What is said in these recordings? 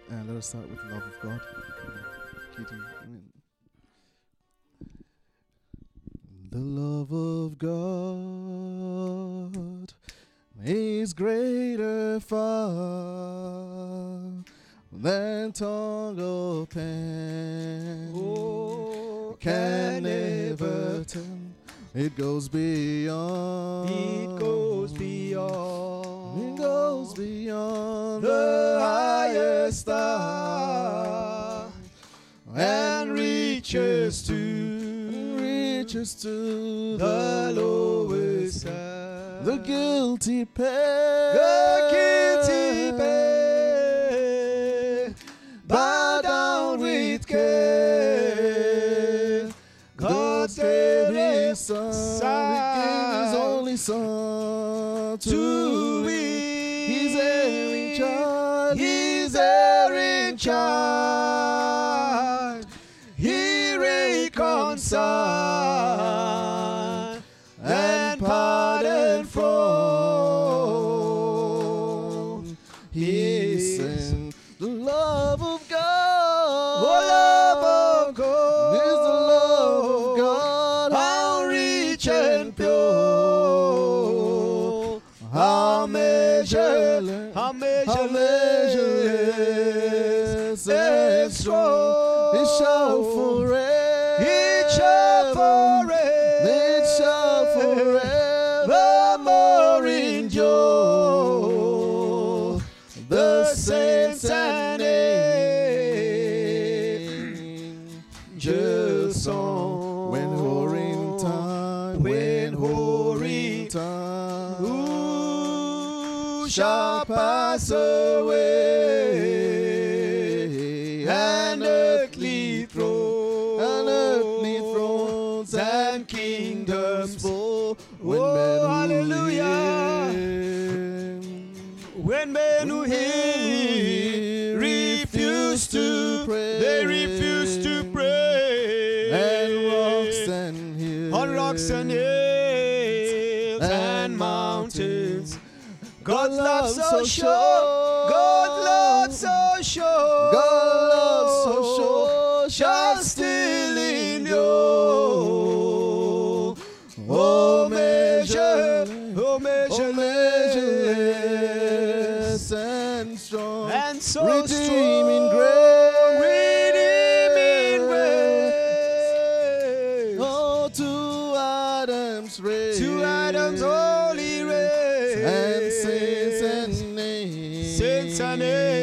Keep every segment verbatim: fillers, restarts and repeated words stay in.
And let us start with the love of God. The love of God is greater far than tongue or pen Oh, can never tell. It goes beyond. It goes beyond. It goes beyond the highest star and reaches to reaches to the lowest star. The guilty pair. The guilty pair bow down with care. God gave His Son, He gave His only Son to me. His erring child, His erring child, He reconciled and pardoned from His sin. The love of God, Oh, love of God, is the love of God, how rich and pure, how measureless, how how measureless measureless and strong. It shall forever, it shall forever, it shall forevermore endure. The saints and angels song when whoring time, when whoring time, who shall pass away, and earthly thrones, and earthly thrones and kingdoms fall. When Oh, men who hallelujah. hear, when men who when men hear who hear refuse to pray, they refuse to pray and rocks and hills, on rocks and hills and, and mountains. God's love love so so sure, sure, God's love so sure, God's love so sure shall still endure. Oh, measure, oh, measure, oh, measureless and strong, and so redeeming strong, grace, redeeming grace. oh, to Adam's race, To Adam's holy race, and saints and angels, saints and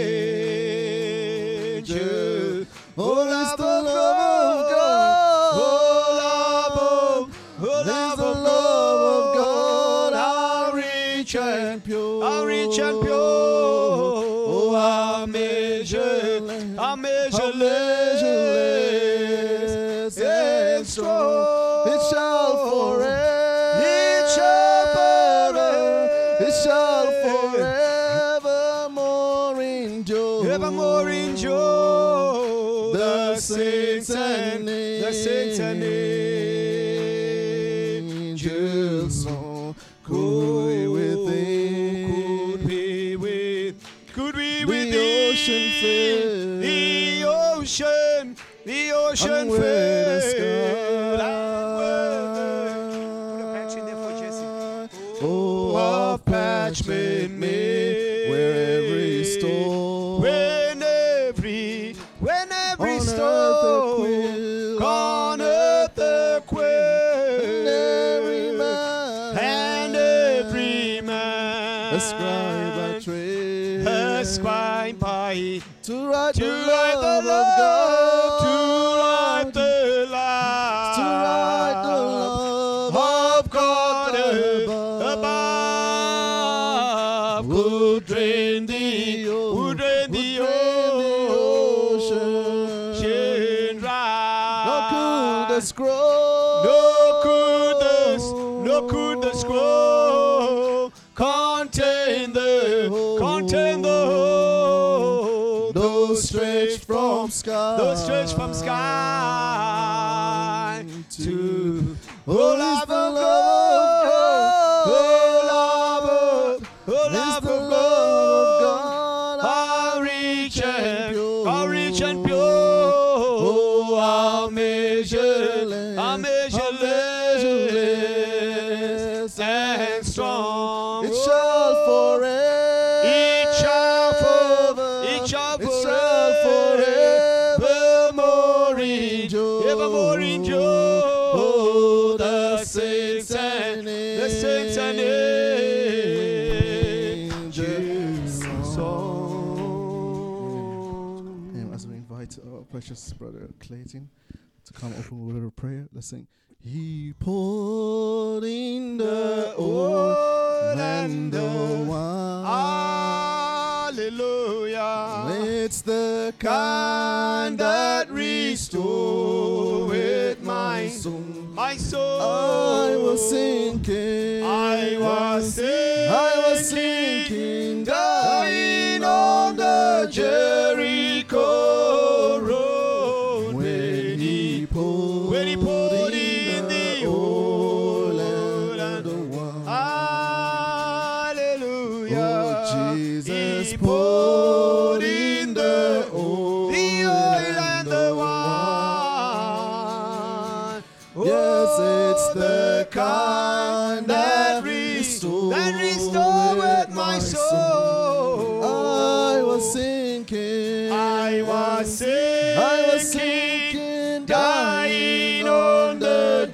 angels. Oh, is the love of God, oh love of, oh is love the of love of God, God, how rich and pure, how rich and pure, oh how measureless, how measureless and strong. It shall forever, It shall forever, it shall forevermore endure, evermore endure. The saints and the saints and angels song. Could we within, could we with, could we the with ocean fill, the ocean, the ocean and where the fill, sky, Put a patch in there for Jesse. oh, of parchment made, where every stone, When every, when every on earth a stone, quill, on earth a quill, and every man, and every man, a scribe by trade, a scribe by to write to the write the love of God, to write the love, to write the love of God above, above, who drained the who drained the ocean dry. nor could the scroll, No could the, no could the scroll contain the, contain the whole, those stretched from sky, those stretched from sky to, oh, oh, is love the of love God, of oh, love of, oh, is love the of love of God, God, how rich and pure. how rich and pure, how measureless, how measureless and strong. It shall forever, it shall forever, it shall it shall forevermore enjoy, evermore enjoy. Oh, the saints and the saints and angels song. And as we invite our precious brother Clayton to come open with a little prayer, let's sing. He poured in the old and the wine. Hallelujah. It's the kind that restored my soul. My soul. I was sinking. I was sinking. I was sinking, dying on the Jericho road. When he poured, when he poured in the oil and the wine. Hallelujah. Oh, Jesus He poured in the oil, the oil and the wine. Yes, it's the kind that restored, that restored my soul. I was sinking. I was sinking. I was sinking, dying on the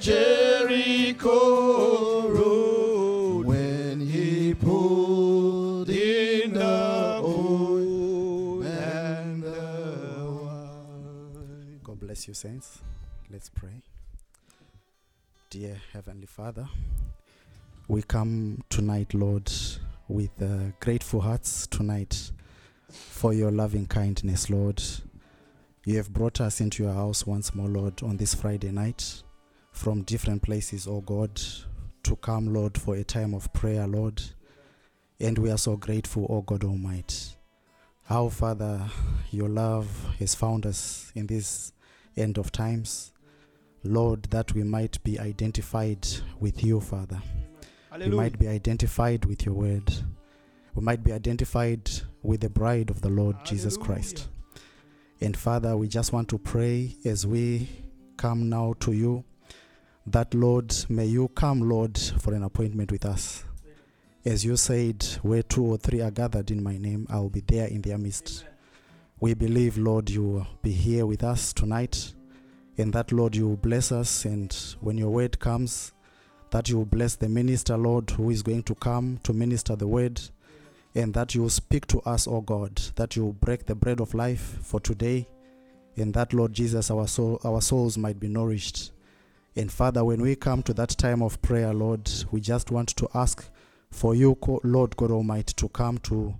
Jericho road. When he poured in the oil and the wine. God bless you, saints. Let's pray. Dear Heavenly Father, we come tonight, Lord, with uh, grateful hearts tonight for your loving kindness, Lord. You have brought us into your house once more, Lord, on this Friday night from different places, oh God, to come, Lord, for a time of prayer, Lord. And we are so grateful, oh God Almighty. How, Father, your love has found us in this end of times. Lord, that we might be identified with you, Father. Hallelujah. We might be identified with your word. We might be identified with the bride of the Lord, Hallelujah. Jesus Christ. And Father, we just want to pray as we come now to you, that, Lord, may you come, Lord, for an appointment with us. As you said, where two or three are gathered in my name, I will be there in their midst. Amen. We believe, Lord, you will be here with us tonight. And that, Lord, you will bless us, and when your word comes, that you will bless the minister, Lord, who is going to come to minister the word, and that you will speak to us, O God, that you will break the bread of life for today, and that, Lord Jesus, our soul, our souls might be nourished. And Father, when we come to that time of prayer, Lord, we just want to ask for you, Lord God Almighty, to come to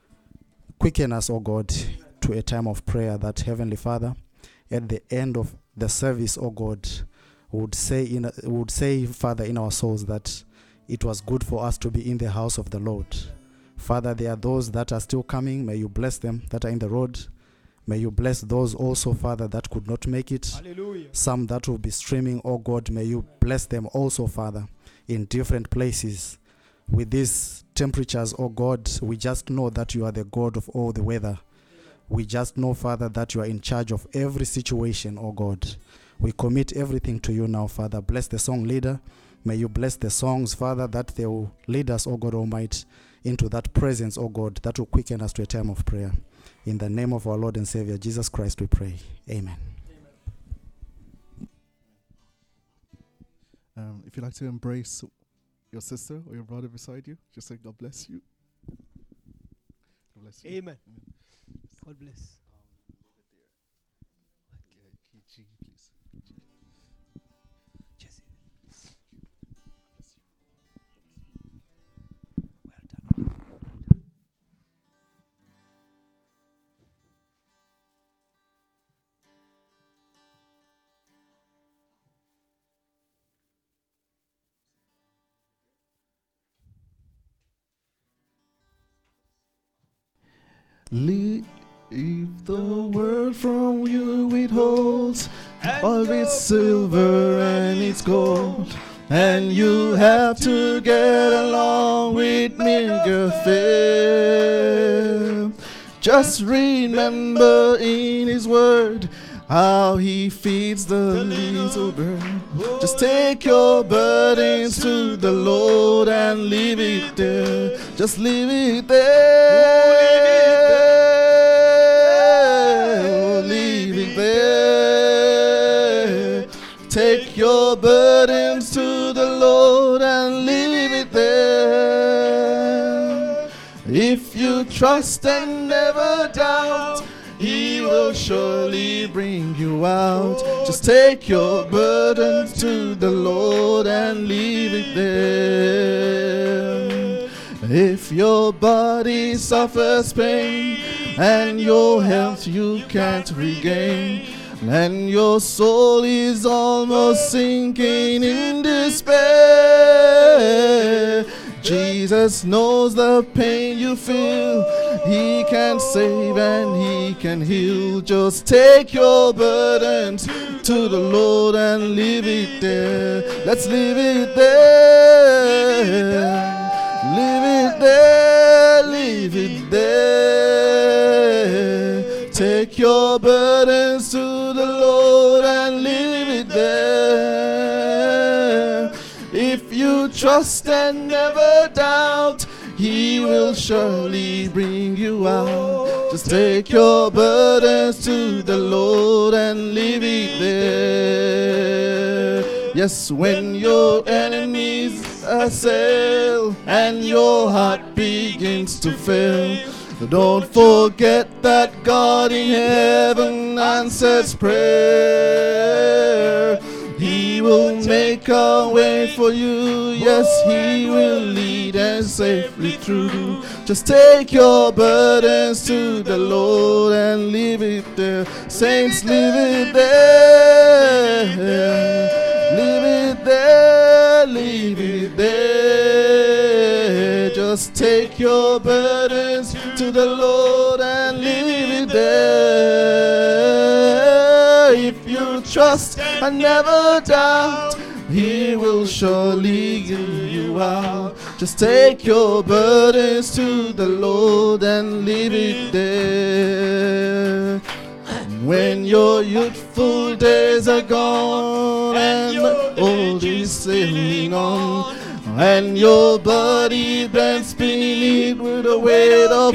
quicken us, O God, to a time of prayer, that, Heavenly Father, at the end of the service, oh God, would say, in a, would say, Father, in our souls that it was good for us to be in the house of the Lord. Father, there are those that are still coming. May you bless them that are in the road. May you bless those also, Father, that could not make it. Hallelujah. Some that will be streaming, oh God, may you bless them also, Father, in different places. With these temperatures, oh God, we just know that you are the God of all the weather. We just know, Father, that you are in charge of every situation, oh God. We commit everything to you now, Father. Bless the song leader. May you bless the songs, Father, that they will lead us, oh God Almighty, into that presence, oh God, that will quicken us to a time of prayer. In the name of our Lord and Savior, Jesus Christ, we pray. Amen. Um, if you'd like to embrace your sister or your brother beside you, just say, God bless you. God bless you. Amen. God bless. G, please. G. Jesse. Well done. Leave the world from you withholds all its silver and its gold, and you have to get along with meager fare. Just remember in His word how He feeds the little bird. Just take your burdens to the Lord and leave it there. Just leave it there. Leave it there. Take your burdens to the Lord and leave it there. If you trust and never doubt, He will surely bring you out. Just take your burdens to the Lord and leave it there. If your body suffers pain and your health you can't regain, and your soul is almost sinking in despair, Jesus knows the pain you feel. He can save and He can heal. Just take your burdens to the Lord and leave it there. Let's leave it there. Leave it there. Leave it there. Take your burdens to the Lord and leave it there. If you trust and never doubt, He will surely bring you out. Just take your burdens to the Lord and leave it there. Yes, when your enemies assail and your heart begins to fail, don't forget that God in heaven answers prayer. He will make a way for you. Yes, He will lead us safely through. Just take your burdens to the Lord and leave it there. Saints, leave it there. Leave it there. Leave it there. Just take your burdens to the Lord and leave it there. If you trust and never doubt, He will surely give you out. Just take your burdens to the Lord and leave it there. When your youthful days are gone and the old is sailing on, and your body bends beneath with a weight of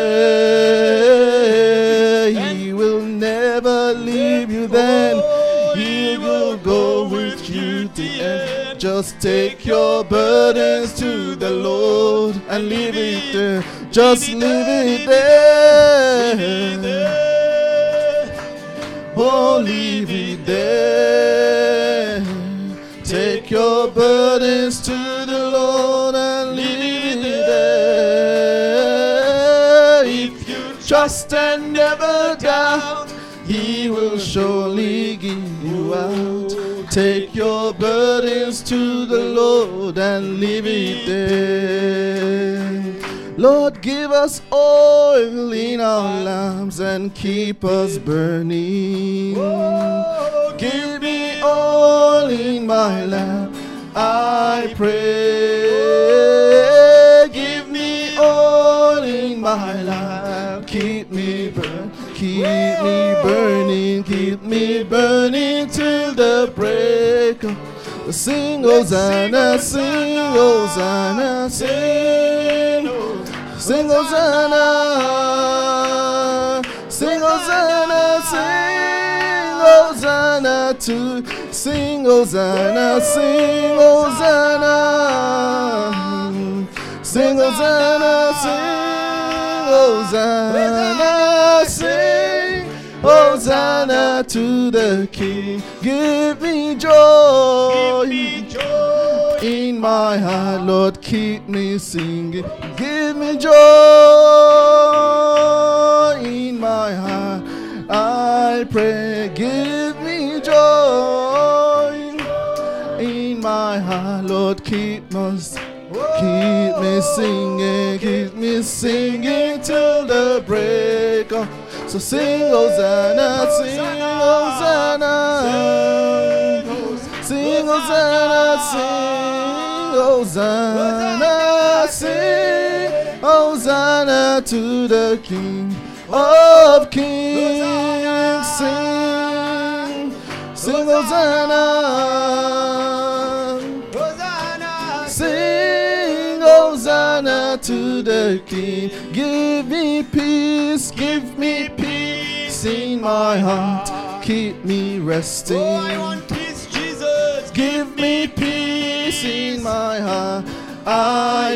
care, He will never leave you then. He will go with you to the end. Just take your burdens to the Lord and leave it there. Just leave it there. Oh, leave it there. Take your burdens to the Lord and leave it there. If you trust and never doubt, He will surely give you out. Take your burdens to the Lord and leave it there. Lord, give us oil in our lamps and keep us burning. Give me oil in my lamp, I pray. Give me oil in my lamp, keep me burning. Keep me burning, keep me burning till the break of sing, Hosanna, sing, Hosanna, sing, sing, Hosanna, sing, Hosanna, sing, Hosanna to, sing, Hosanna, sing, Hosanna, sing, Hosanna, sing, Hosanna, sing, Hosanna to the King. Give me joy in my heart, Lord, keep me singing. Give me joy in my heart, I pray. Give me joy in my heart, Lord, keep us. Keep me singing, keep me singing till the break of. So sing Hosanna, sing Hosanna, sing Hosanna, sing Hosanna, sing Hosanna to the King. of kings. Sing, sing Hosanna. Sing Hosanna to the King. Give me peace, give me peace in my heart. Keep me resting. Oh, I want peace, Jesus. Give me peace in my heart. I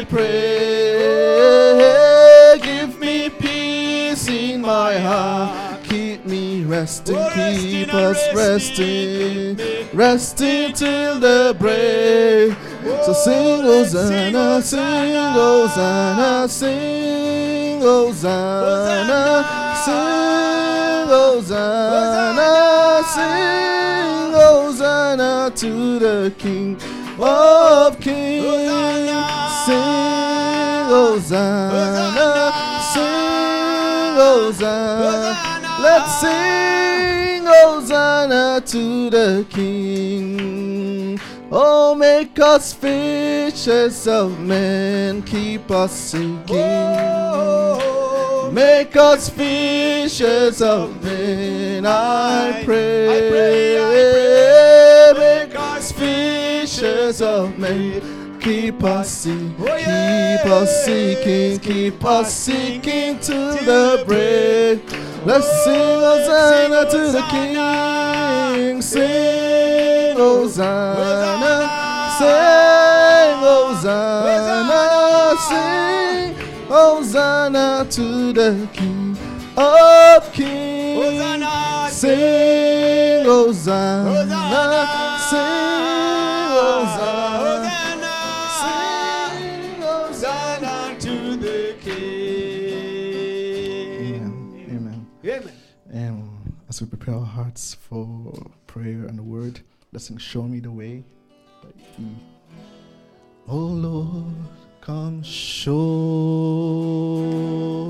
pray. Give me peace in my heart. Keep me resting. Oh, Keep resting and us resting. resting. Resting till the break. So sing Hosanna, sing Hosanna, sing Hosanna, sing Hosanna, sing Hosanna to the King of Kings. Sing Hosanna, sing Hosanna. Let's sing Hosanna to the King. Oh, make us fishers of men, keep us sinking. Make us fishers of men, I pray. I pray, I pray. Make us fishers of men, keep us seeking, Oh, yeah. keep us seeking, keep us seeking to the break. Let's sing Hosanna to the King. Sing Hosanna, sing Hosanna, sing Hosanna to the King of Kings. Hosanna, Sing Hosanna, sing Hosanna, Hosanna, sing Hosanna. Hosanna to the King. Amen. Amen. Um, as we prepare our hearts for prayer and the word, let's sing Show Me the Way by E. Oh Lord, come show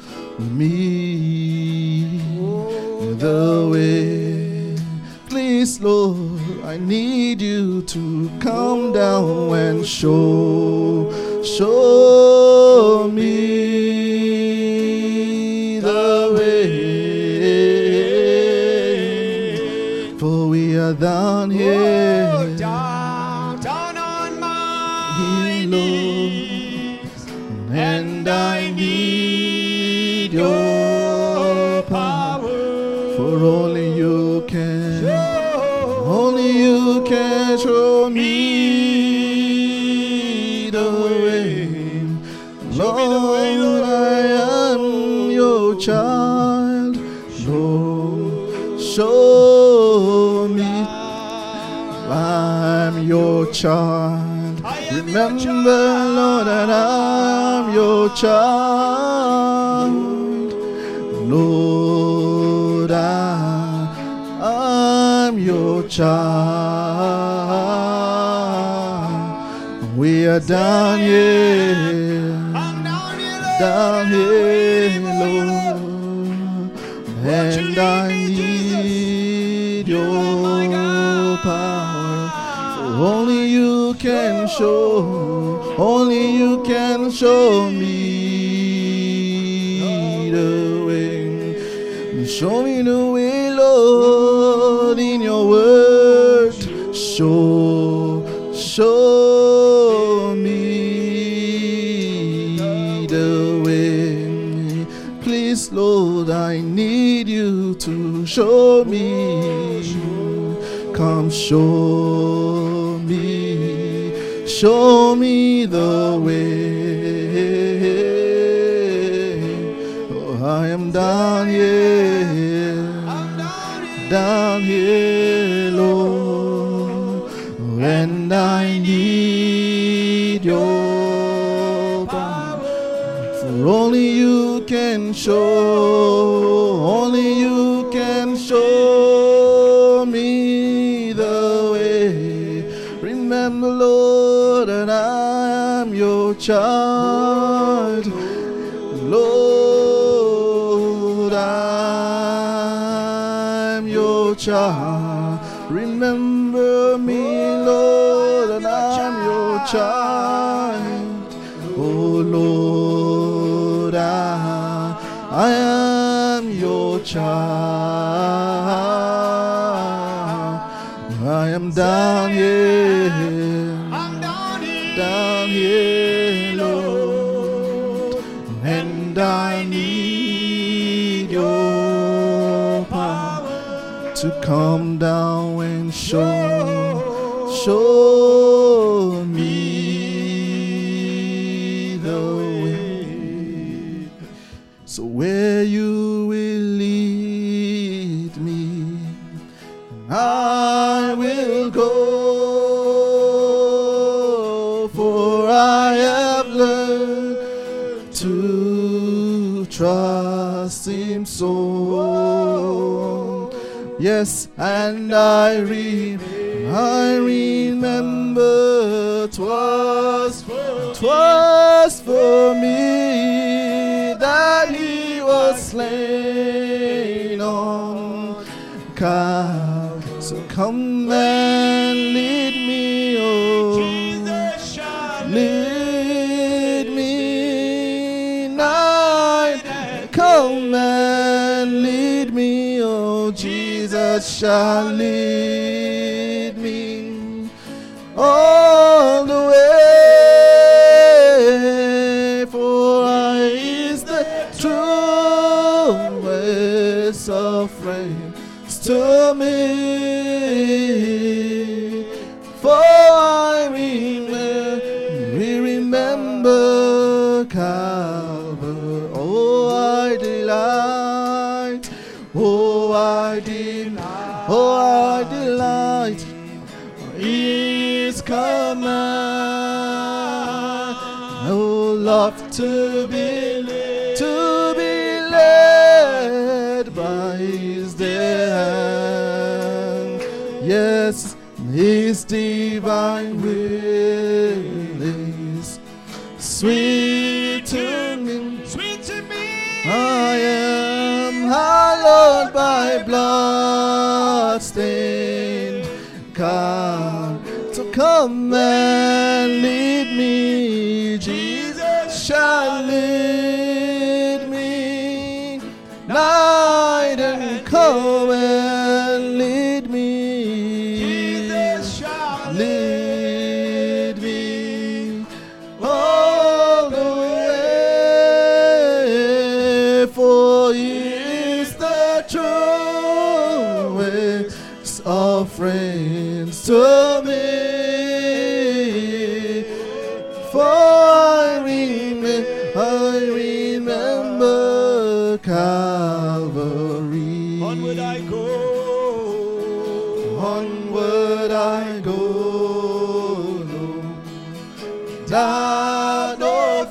me the way. Please, Lord, I need you to come down and show, show me the way. For we are down here. Oh, down, down on my knees, And I need your power, for only you can, only you can show me the way. Lord, I am your child. Lord, show me I'm your child. Remember, Lord, that I'm your child. Lord, I, I'm your child. We are down here, I'm down here, Lord. down here, I'm Lord, and I need your power. For only you can show, only you can show me the way. Show me the way, Lord, in your word. Show, show me the way. Please, Lord, I need you to show me. Come show me, show me the way. Oh, I am down here, down here, Lord, and I need your power. For only you can show, only you can show me the way. Remember, Lord, that I am your child. Lord, I'm your child. Remember me, Lord, and I'm your child. Oh Lord, I, I child. I am down here, I'm down here, down here, Lord, and I need your power to come down and show, show me the way. So where you will lead me, I will go, for I have learned to trust Him so. Yes, and I re I remember 'twas twas for me that He was slain on Calvary. So come and lead me, oh, Jesus shall lead me night. Come and lead me, oh, Jesus shall lead me all the way, for I is the truest of friends to me. For I remember, we remember Calvary. Oh, I delight, oh, I delight, oh, I delight in His command. Oh, love to be led, to be led by His hand. Yes, His divine will is sweet to me. sweet to me. I am hallowed by blood stained God. So come and lead me, Jesus shall lead me night, and come and lead me, Jesus shall lead me all the way, for He is the truest of friends to me. For I remember, I remember Calvary. Onward I go, Onward I go, no doubt, no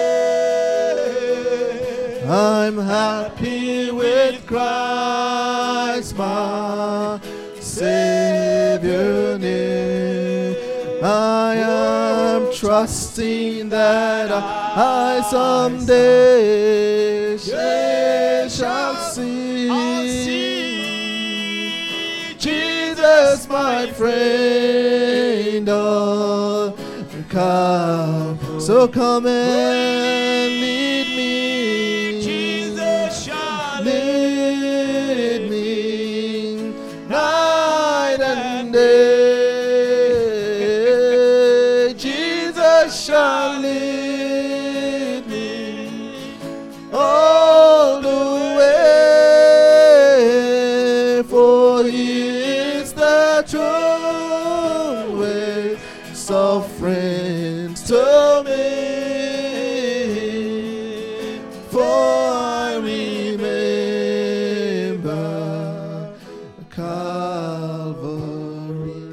fear. I'm happy with Christ, my Savior near. I am trusting that I someday shall see, I'll see Jesus, my friend, oh, come. So come and lead me, Jesus shall lead me night and day. Jesus shall lead me all the way, for He is the true way of friends to me. For I remember Calvary.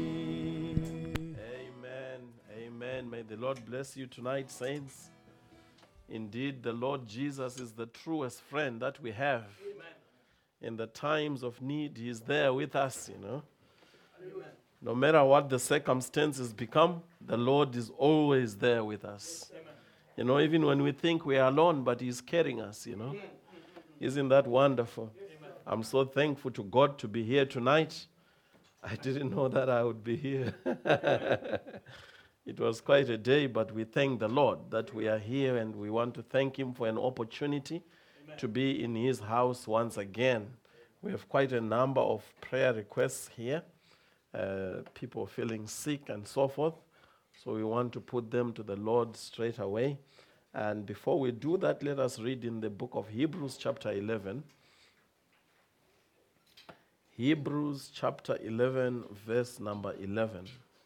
Amen. Amen. May the Lord bless you tonight, saints. Indeed, the Lord Jesus is the truest friend that we have. Amen. In the times of need, He is there with us, you know. Amen. No matter what the circumstances become, the Lord is always there with us. Amen. You know, even when we think we are alone, but He's carrying us, you know. Isn't that wonderful? Amen. I'm so thankful to God to be here tonight. I didn't know that I would be here. It was quite a day, but we thank the Lord that we are here, and we want to thank Him for an opportunity to be in his house once again. We have quite a number of prayer requests here, uh, people feeling sick and so forth. So we want to put them to the Lord straight away. And before we do that, let us read in the book of Hebrews chapter eleven. Hebrews chapter eleven, verse number eleven.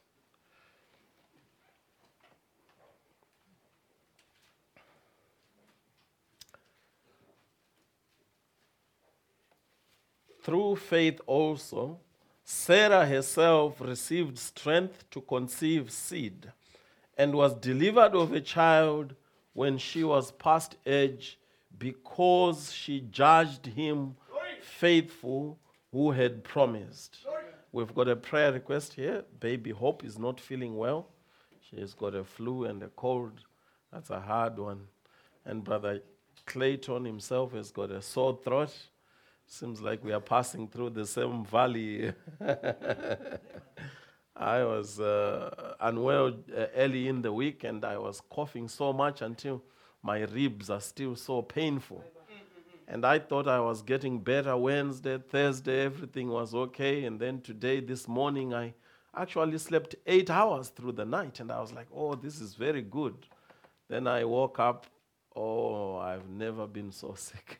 Through faith also, Sarah herself received strength to conceive seed and was delivered of a child when she was past age, because she judged him faithful who had promised. We've got a prayer request here. Baby Hope is not feeling well. She's got a flu and a cold. That's a hard one. And Brother Clayton himself has got a sore throat. Seems like we are passing through the same valley. I was uh, unwell uh, early in the week, and I was coughing so much until my ribs are still so painful. And I thought I was getting better Wednesday, Thursday, everything was okay. And then today, this morning, I actually slept eight hours through the night. And I was like, oh, this is very good. Then I woke up, oh, I've never been so sick.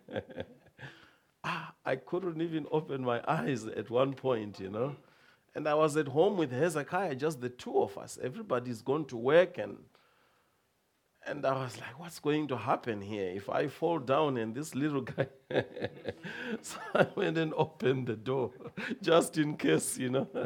ah, I couldn't even open my eyes at one point, you know. And I was at home with Hezekiah, just the two of us. Everybody's gone to work, and and I was like, what's going to happen here if I fall down and this little guy... So I went and opened the door, just in case, you know.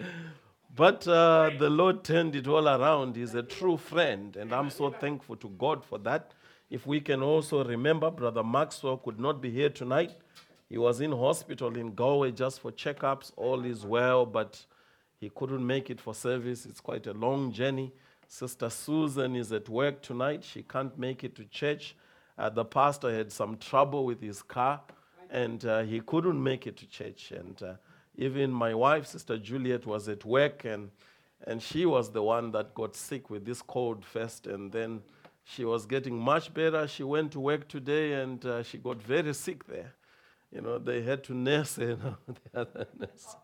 But uh, the Lord turned it all around. He's a true friend, and I'm so thankful to God for that. If we can also remember, Brother Maxwell could not be here tonight. He was in hospital in Galway just for checkups. All is well, but he couldn't make it for service. It's quite a long journey. Sister Susan is at work tonight. She can't make it to church. Uh, the pastor had some trouble with his car, and uh, he couldn't make it to church. And uh, even my wife, Sister Juliet, was at work, and, and she was the one that got sick with this cold first, and then she was getting much better. She went to work today, and uh, she got very sick there. You know, they had to nurse her, you know, the other nurse.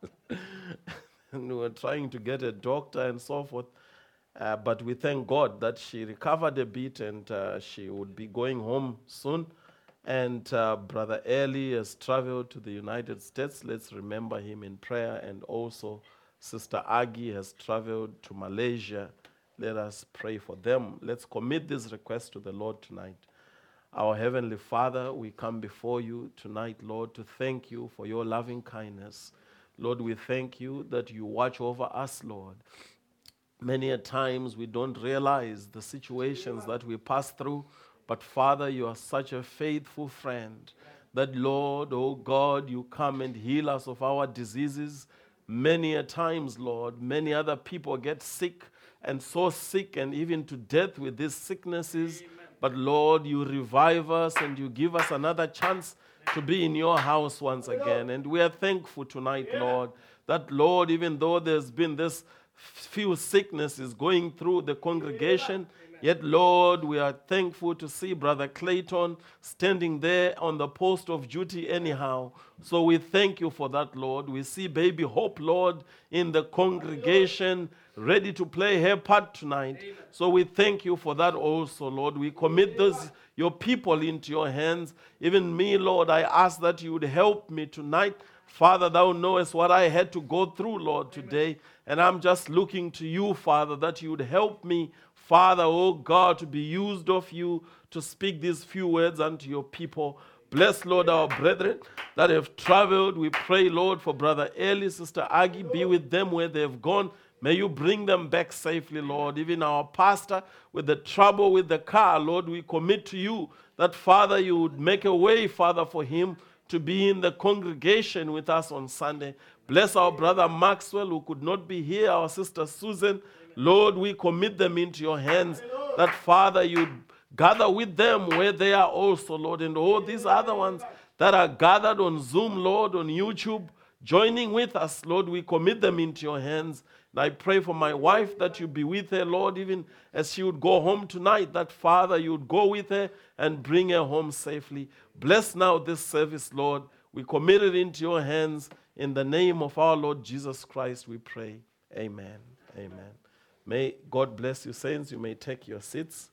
And we were trying to get a doctor and so forth. Uh, but we thank God that she recovered a bit, and uh, she would be going home soon. And uh, Brother Eli has traveled to the United States. Let's remember him in prayer. And also Sister Aggie has traveled to Malaysia. Let us pray for them. Let's commit this request to the Lord tonight. Our Heavenly Father, we come before you tonight, Lord, to thank you for your loving kindness. Lord, we thank you that you watch over us, Lord. Many a times we don't realize the situations that we pass through, but Father, you are such a faithful friend that, Lord, oh God, you come and heal us of our diseases. Many a times, Lord, many other people get sick, and so sick and even to death with these sicknesses. But Lord, you revive us and you give us another chance to be in your house once again. And we are thankful tonight, Lord, that, Lord, even though there's been this few sicknesses going through the congregation, yet, Lord, we are thankful to see Brother Clayton standing there on the post of duty anyhow. So we thank you for that, Lord. We see Baby Hope, Lord, in the congregation, ready to play her part tonight. Amen. So we thank you for that also, Lord. We commit those your people into your hands. Even me, Lord, I ask that you would help me tonight. Father, thou knowest what I had to go through, Lord, today. Amen. And I'm just looking to you, Father, that you would help me, Father, oh God, to be used of you to speak these few words unto your people. Bless, Lord, our brethren that have traveled. We pray, Lord, for Brother Eli, Sister Aggie. Be with them where they have gone. May you bring them back safely, Lord. Even our pastor with the trouble with the car, Lord, we commit to you that, Father, you would make a way, Father, for him to be in the congregation with us on Sunday. Bless our brother Maxwell, who could not be here, our sister Susan. Lord, we commit them into your hands, that, Father, you gather with them where they are also, Lord, and all these other ones that are gathered on Zoom, Lord, on YouTube. joining with us, Lord, we commit them into your hands. And I pray for my wife that you be with her, Lord, even as she would go home tonight, that, Father, you would go with her and bring her home safely. Bless now this service, Lord. We commit it into your hands. In the name of our Lord Jesus Christ, we pray. Amen. Amen. May God bless you, saints. You may take your seats.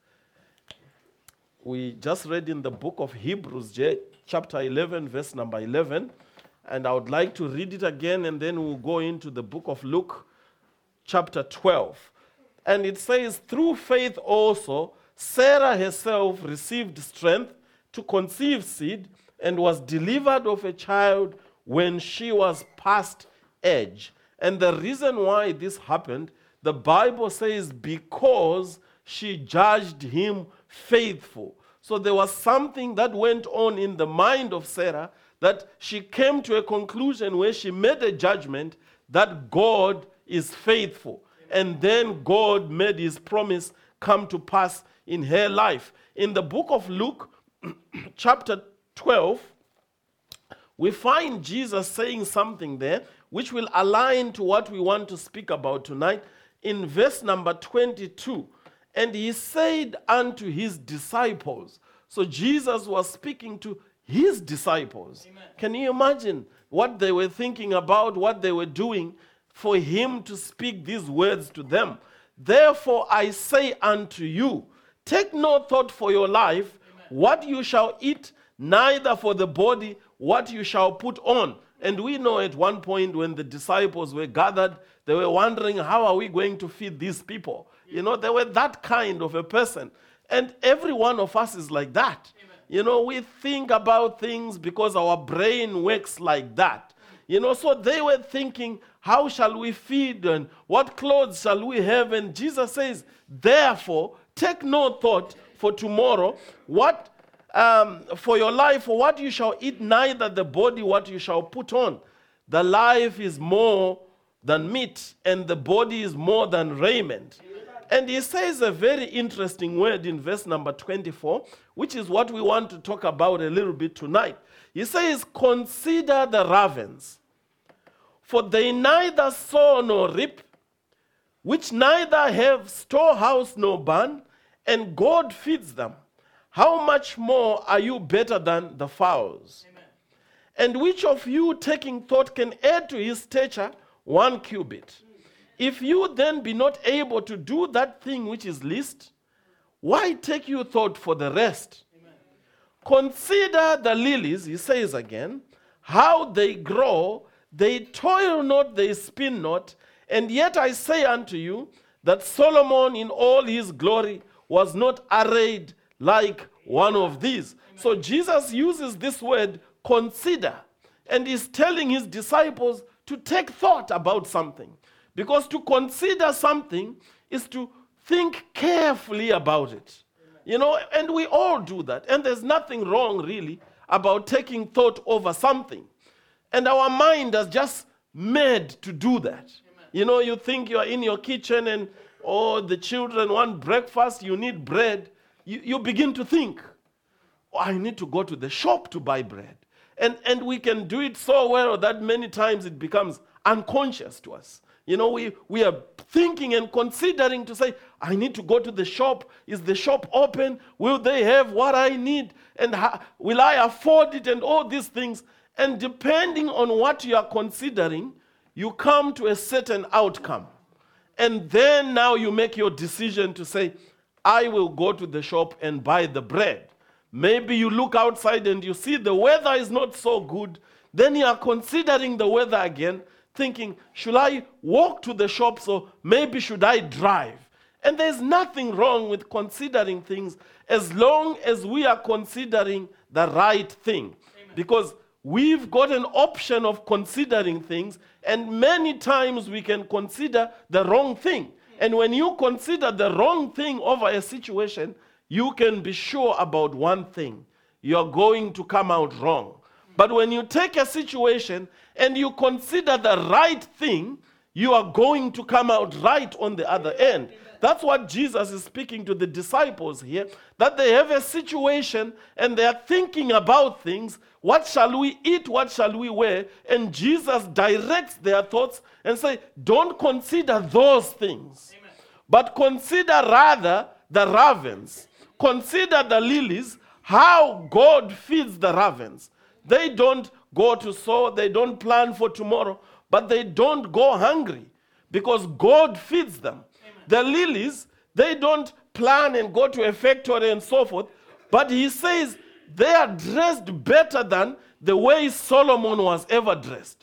We just read in the book of Hebrews, chapter eleven, verse number eleven. And I would like to read it again, and then we'll go into the book of Luke, chapter twelve. And it says, through faith also, Sarah herself received strength to conceive seed and was delivered of a child when she was past age. And the reason why this happened, the Bible says, because she judged him faithful. So there was something that went on in the mind of Sarah that she came to a conclusion where she made a judgment that God is faithful. And then God made his promise come to pass in her life. In the book of Luke, chapter twelve, we find Jesus saying something there which will align to what we want to speak about tonight. In verse number twenty-two, and he said unto his disciples. So Jesus was speaking to his disciples. Amen. Can you imagine what they were thinking about, what they were doing for him to speak these words to them? Therefore I say unto you, take no thought for your life, Amen. What you shall eat, neither for the body what you shall put on. And we know at one point when the disciples were gathered, they were wondering, how are we going to feed these people? You know, they were that kind of a person. And every one of us is like that. Amen. You know, we think about things because our brain works like that. You know, so they were thinking, how shall we feed and what clothes shall we have? And Jesus says, therefore, take no thought for tomorrow, what um, for your life, for what you shall eat, neither the body what you shall put on. The life is more than meat, and the body is more than raiment. And he says a very interesting word in verse number twenty-four, which is what we want to talk about a little bit tonight. He says, consider the ravens, for they neither sow nor reap, which neither have storehouse nor barn, and God feeds them. How much more are you better than the fowls? Amen. And which of you, taking thought, can add to his stature one cubit? If you then be not able to do that thing which is least, why take you thought for the rest? Amen. Consider the lilies, he says again, how they grow, they toil not, they spin not, and yet I say unto you that Solomon in all his glory was not arrayed like one of these. Amen. So Jesus uses this word, consider, and he's telling his disciples to take thought about something. Because to consider something is to think carefully about it. Amen. You know, and we all do that. And there's nothing wrong, really, about taking thought over something. And our mind is just made to do that. Amen. You know, you think you're in your kitchen and, oh, the children want breakfast, you need bread. You, you begin to think, oh, I need to go to the shop to buy bread. And, and we can do it so well that many times it becomes unconscious to us. You know, we, we are thinking and considering to say, I need to go to the shop. Is the shop open? Will they have what I need? And how, will I afford it? And all these things. And depending on what you are considering, you come to a certain outcome. And then now you make your decision to say, I will go to the shop and buy the bread. Maybe you look outside and you see the weather is not so good. Then you are considering the weather again, thinking, should I walk to the shops or maybe should I drive? And there's nothing wrong with considering things as long as we are considering the right thing. Amen. Because we've got an option of considering things, and many times we can consider the wrong thing. And when you consider the wrong thing over a situation, you can be sure about one thing. You're going to come out wrong. But when you take a situation and you consider the right thing, you are going to come out right on the other end. That's what Jesus is speaking to the disciples here, that they have a situation and they are thinking about things. What shall we eat? What shall we wear? And Jesus directs their thoughts and say, don't consider those things, Amen. But consider rather the ravens. Consider the lilies, how God feeds the ravens. They don't go to sow, they don't plan for tomorrow, but they don't go hungry because God feeds them. Amen. The lilies, they don't plan and go to a factory and so forth, but he says they are dressed better than the way Solomon was ever dressed.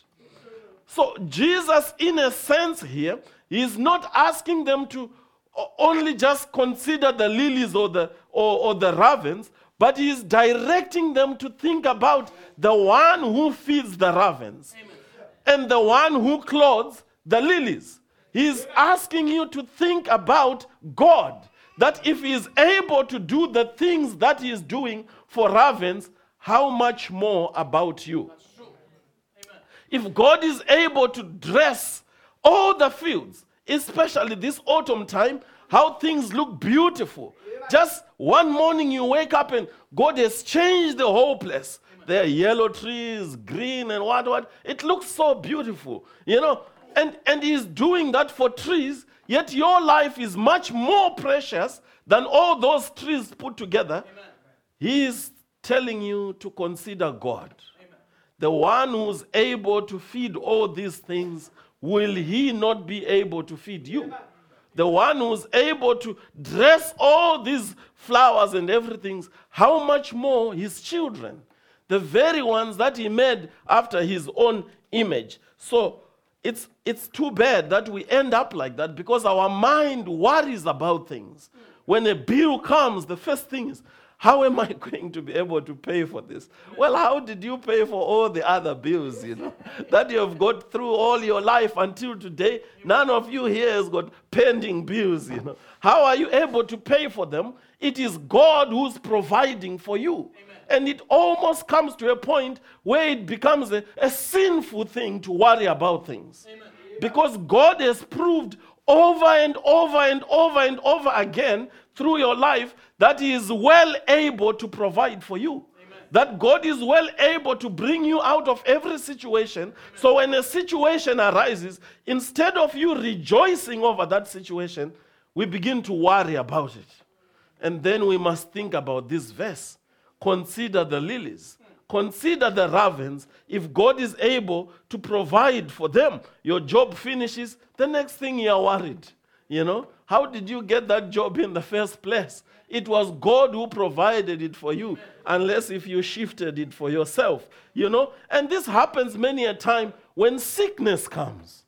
So Jesus, in a sense here, is not asking them to only just consider the lilies or the, or, or the ravens, but he is directing them to think about the one who feeds the ravens. Amen. And the one who clothes the lilies. He is asking you to think about God, that if he is able to do the things that he is doing for ravens, how much more about you? That's true. Amen. If God is able to dress all the fields, especially this autumn time, how things look beautiful. Just one morning you wake up and God has changed the whole place. There are yellow trees, green and what, what. It looks so beautiful, you know. And, and he's doing that for trees, yet your life is much more precious than all those trees put together. Amen. He is telling you to consider God. Amen. The one who's able to feed all these things, will he not be able to feed you? Amen. The one who's able to dress all these flowers and everything, how much more his children? The very ones that he made after his own image. So it's, it's too bad that we end up like that because our mind worries about things. When a bill comes, the first thing is, how am I going to be able to pay for this? Well, how did you pay for all the other bills, you know, that you have got through all your life until today? None of you here has got pending bills, you know. How are you able to pay for them? It is God who's providing for you. Amen. And it almost comes to a point where it becomes a, a sinful thing to worry about things. Amen. Because God has proved over and over and over and over again through your life that he is well able to provide for you. Amen. That God is well able to bring you out of every situation. Amen. So when a situation arises, instead of you rejoicing over that situation, we begin to worry about it. And then we must think about this verse. Consider the lilies. Consider the ravens. If God is able to provide for them, your job finishes, the next thing you are worried. You know, how did you get that job in the first place? It was God who provided it for you, unless if you shifted it for yourself, you know. And this happens many a time when sickness comes.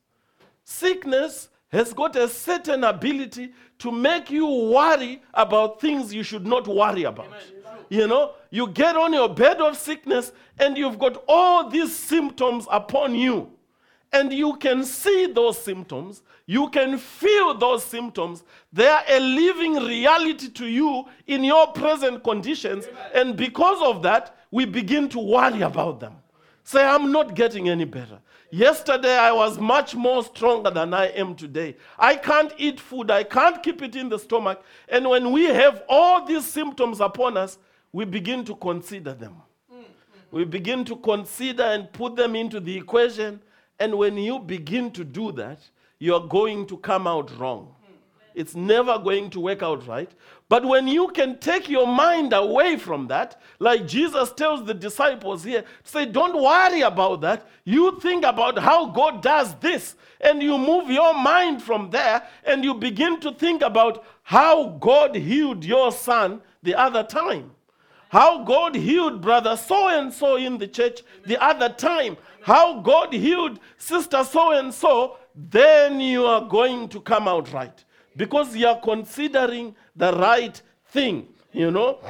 Sickness has got a certain ability to make you worry about things you should not worry about. Amen. You know, you get on your bed of sickness and you've got all these symptoms upon you. And you can see those symptoms. You can feel those symptoms. They are a living reality to you in your present conditions. Amen. And because of that, we begin to worry about them. Say, I'm not getting any better. Yesterday, I was much more stronger than I am today. I can't eat food. I can't keep it in the stomach. And when we have all these symptoms upon us, we begin to consider them. Mm-hmm. We begin to consider and put them into the equation. And when you begin to do that, you're going to come out wrong. It's never going to work out right. But when you can take your mind away from that, like Jesus tells the disciples here, say, don't worry about that. You think about how God does this. And you move your mind from there and you begin to think about how God healed your son the other time. How God healed brother so-and-so in the church the other time. How God healed sister so-and-so, then you are going to come out right. Because you are considering the right thing, you know.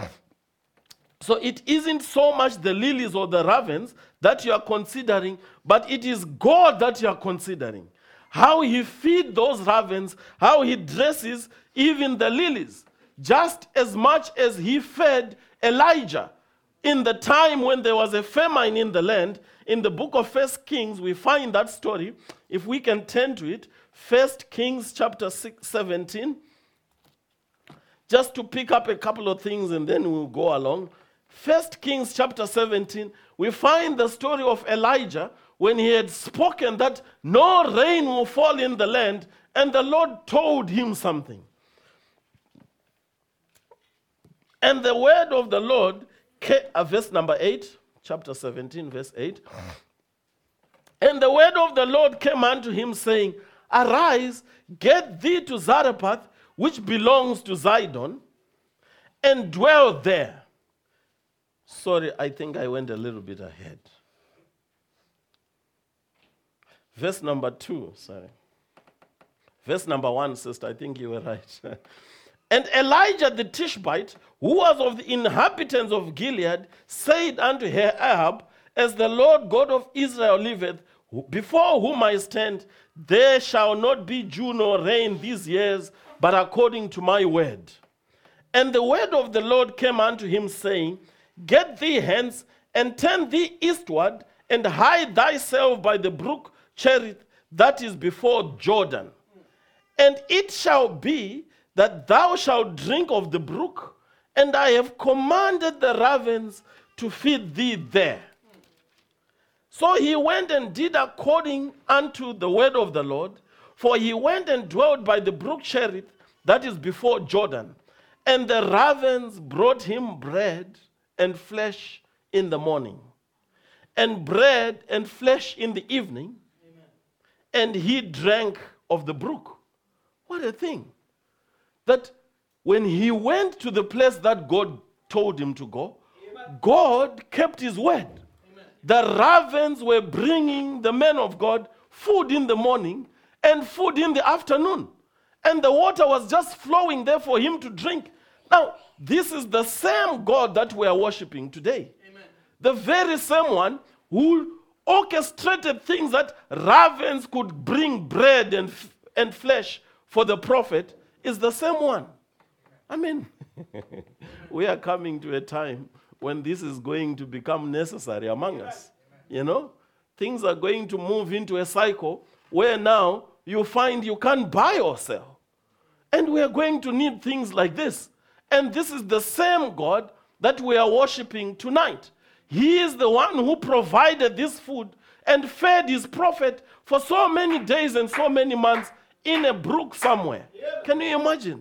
So it isn't so much the lilies or the ravens that you are considering, but it is God that you are considering. How he feeds those ravens, how he dresses even the lilies. Just as much as he fed Elijah in the time when there was a famine in the land. In the book of First Kings, we find that story. If we can turn to it, First Kings chapter six, seventeen. just to pick up a couple of things and then we'll go along. First Kings chapter seventeen, we find the story of Elijah when he had spoken that no rain will fall in the land, and the Lord told him something. And the word of the Lord, came, uh, verse number eight, chapter seventeen, verse eight. And the word of the Lord came unto him, saying, Arise, get thee to Zarephath, which belongs to Zidon, and dwell there. Sorry, I think I went a little bit ahead. Verse number two, sorry. Verse number one, sister, I think you were right. And Elijah the Tishbite, who was of the inhabitants of Gilead, said unto Ahab, As the Lord God of Israel liveth, before whom I stand, there shall not be dew nor rain these years, but according to my word. And the word of the Lord came unto him, saying, Get thee hence, and turn thee eastward, and hide thyself by the brook Cherith, that is before Jordan. And it shall be that thou shalt drink of the brook, and I have commanded the ravens to feed thee there. So he went and did according unto the word of the Lord, for he went and dwelt by the brook Cherith, that is before Jordan. And the ravens brought him bread and flesh in the morning, and bread and flesh in the evening, Amen. And he drank of the brook. What a thing. That when he went to the place that God told him to go, Amen. God kept his word. Amen. The ravens were bringing the men of God food in the morning and food in the afternoon. And the water was just flowing there for him to drink. Now, this is the same God that we are worshiping today. Amen. The very same one who orchestrated things that ravens could bring bread and, f- and flesh for the prophet is the same one. I mean, we are coming to a time when this is going to become necessary among us. You know, things are going to move into a cycle where now you find you can't buy or sell. And we are going to need things like this. And this is the same God that we are worshiping tonight. He is the one who provided this food and fed his prophet for so many days and so many months in a brook somewhere. Yeah. Can you imagine?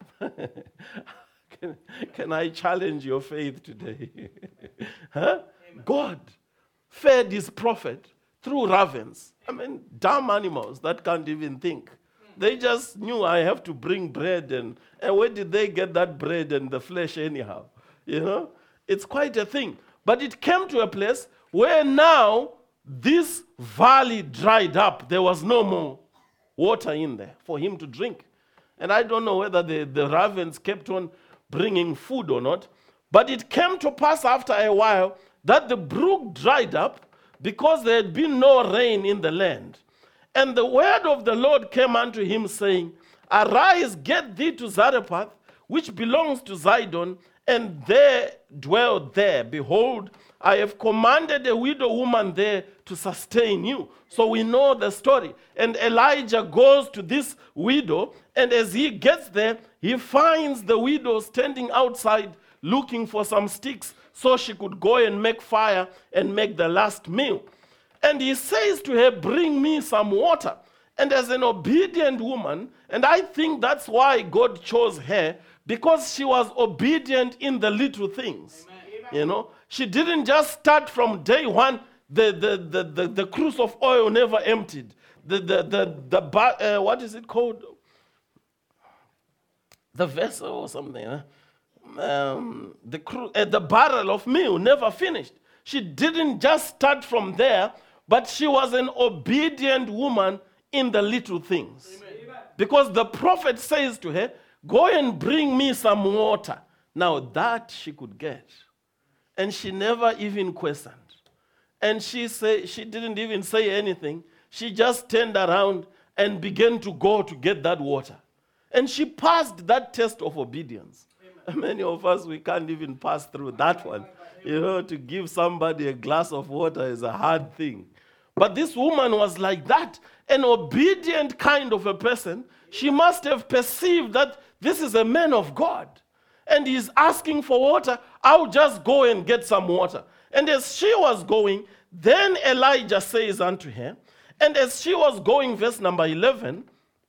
can, can I challenge your faith today? huh? God fed his prophet through ravens. I mean, dumb animals that can't even think. They just knew I have to bring bread, and, and where did they get that bread and the flesh anyhow? You know, it's quite a thing. But it came to a place where now this valley dried up. There was no more water in there for him to drink. And I don't know whether the, the ravens kept on bringing food or not, but it came to pass after a while that the brook dried up because there had been no rain in the land. And the word of the Lord came unto him, saying, Arise, get thee to Zarephath, which belongs to Zidon, and there dwell there. Behold, I have commanded a widow woman there to sustain you. So we know the story. And Elijah goes to this widow, and as he gets there, he finds the widow standing outside looking for some sticks so she could go and make fire and make the last meal. And he says to her, Bring me some water. And as an obedient woman, and I think that's why God chose her, because she was obedient in the little things. Amen. You know, she didn't just start from day one. The the the the, the cruse of oil never emptied. The the the the bar, uh, what is it called? The vessel or something. Huh? Um, the cru- uh, the barrel of meal never finished. She didn't just start from there, but she was an obedient woman in the little things. Amen. Because the prophet says to her, Go and bring me some water. Now that she could get. And she never even questioned. And she say, she didn't even say anything. She just turned around and began to go to get that water. And she passed that test of obedience. Amen. Many of us, we can't even pass through that one. You know, to give somebody a glass of water is a hard thing. But this woman was like that, an obedient kind of a person. She must have perceived that this is a man of God. And he's asking for water. I'll just go and get some water. And as she was going, then Elijah says unto her, and as she was going, verse number eleven,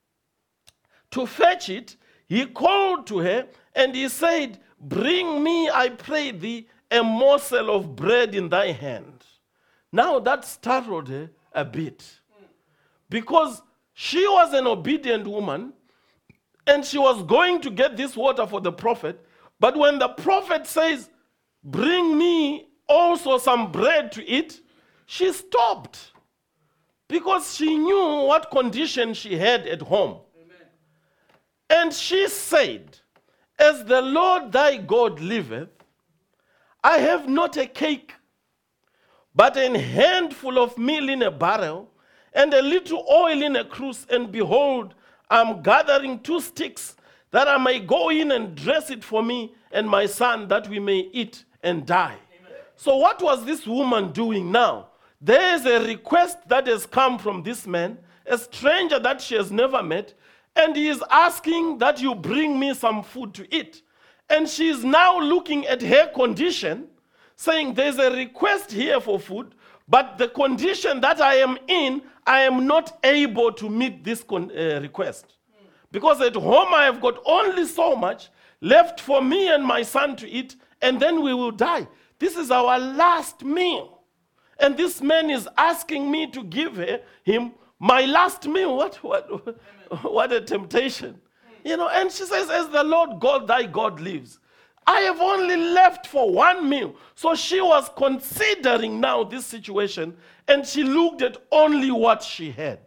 to fetch it, he called to her, and he said, bring me, I pray thee, a morsel of bread in thy hand. Now that startled her a bit, because she was an obedient woman, and she was going to get this water for the prophet. But when the prophet says, bring me also some bread to eat, she stopped, because she knew what condition she had at home. Amen. And she said, as the Lord thy God liveth, I have not a cake, but an handful of meal in a barrel, and a little oil in a cruse, and behold, I'm gathering two sticks, that I may go in and dress it for me and my son, that we may eat and die. Amen. So what was this woman doing now? There is a request that has come from this man, a stranger that she has never met, and he is asking that you bring me some food to eat. And she is now looking at her condition, saying there's a request here for food, but the condition that I am in, I am not able to meet this con- uh, request. Because at home I have got only so much left for me and my son to eat, and then we will die. This is our last meal. And this man is asking me to give her, him my last meal. What, what, what a temptation. You know, and she says, as the Lord God, thy God lives, I have only left for one meal. So she was considering now this situation, and she looked at only what she had.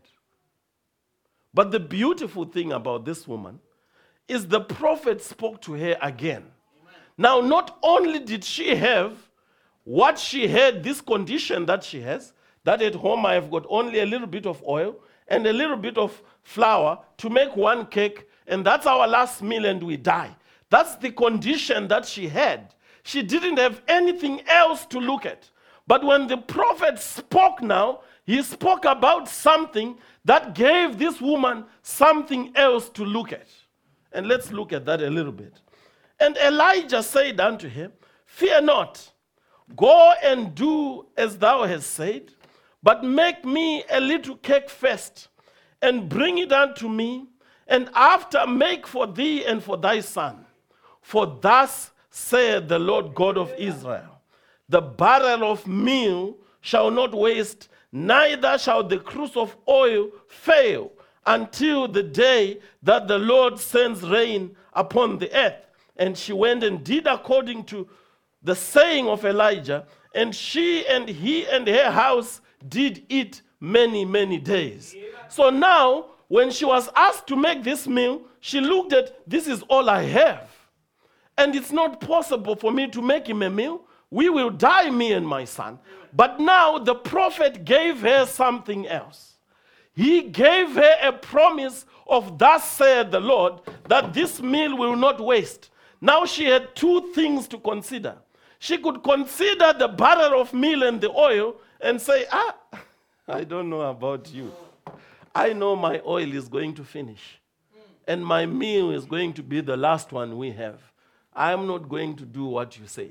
But the beautiful thing about this woman is the prophet spoke to her again. Amen. Now, not only did she have what she had, this condition that she has, that at home I have got only a little bit of oil and a little bit of flour to make one cake, and that's our last meal and we die. That's the condition that she had. She didn't have anything else to look at. But when the prophet spoke now, he spoke about something that gave this woman something else to look at. And let's look at that a little bit. And Elijah said unto him, fear not, go and do as thou hast said, but make me a little cake first, and bring it unto me, and after make for thee and for thy son. For thus saith the Lord God of Israel, the barrel of meal shall not waste, neither shall the cruse of oil fail, until the day that the Lord sends rain upon the earth. And she went and did according to the saying of Elijah, and she and he and her house did eat many, many days. So now, when she was asked to make this meal, she looked at, this is all I have. And it's not possible for me to make him a meal. We will die, me and my son. But now the prophet gave her something else. He gave her a promise of thus saith the Lord, that this meal will not waste. Now she had two things to consider. She could consider the barrel of meal and the oil and say, ah, I don't know about you. I know my oil is going to finish. And my meal is going to be the last one we have. I am not going to do what you said.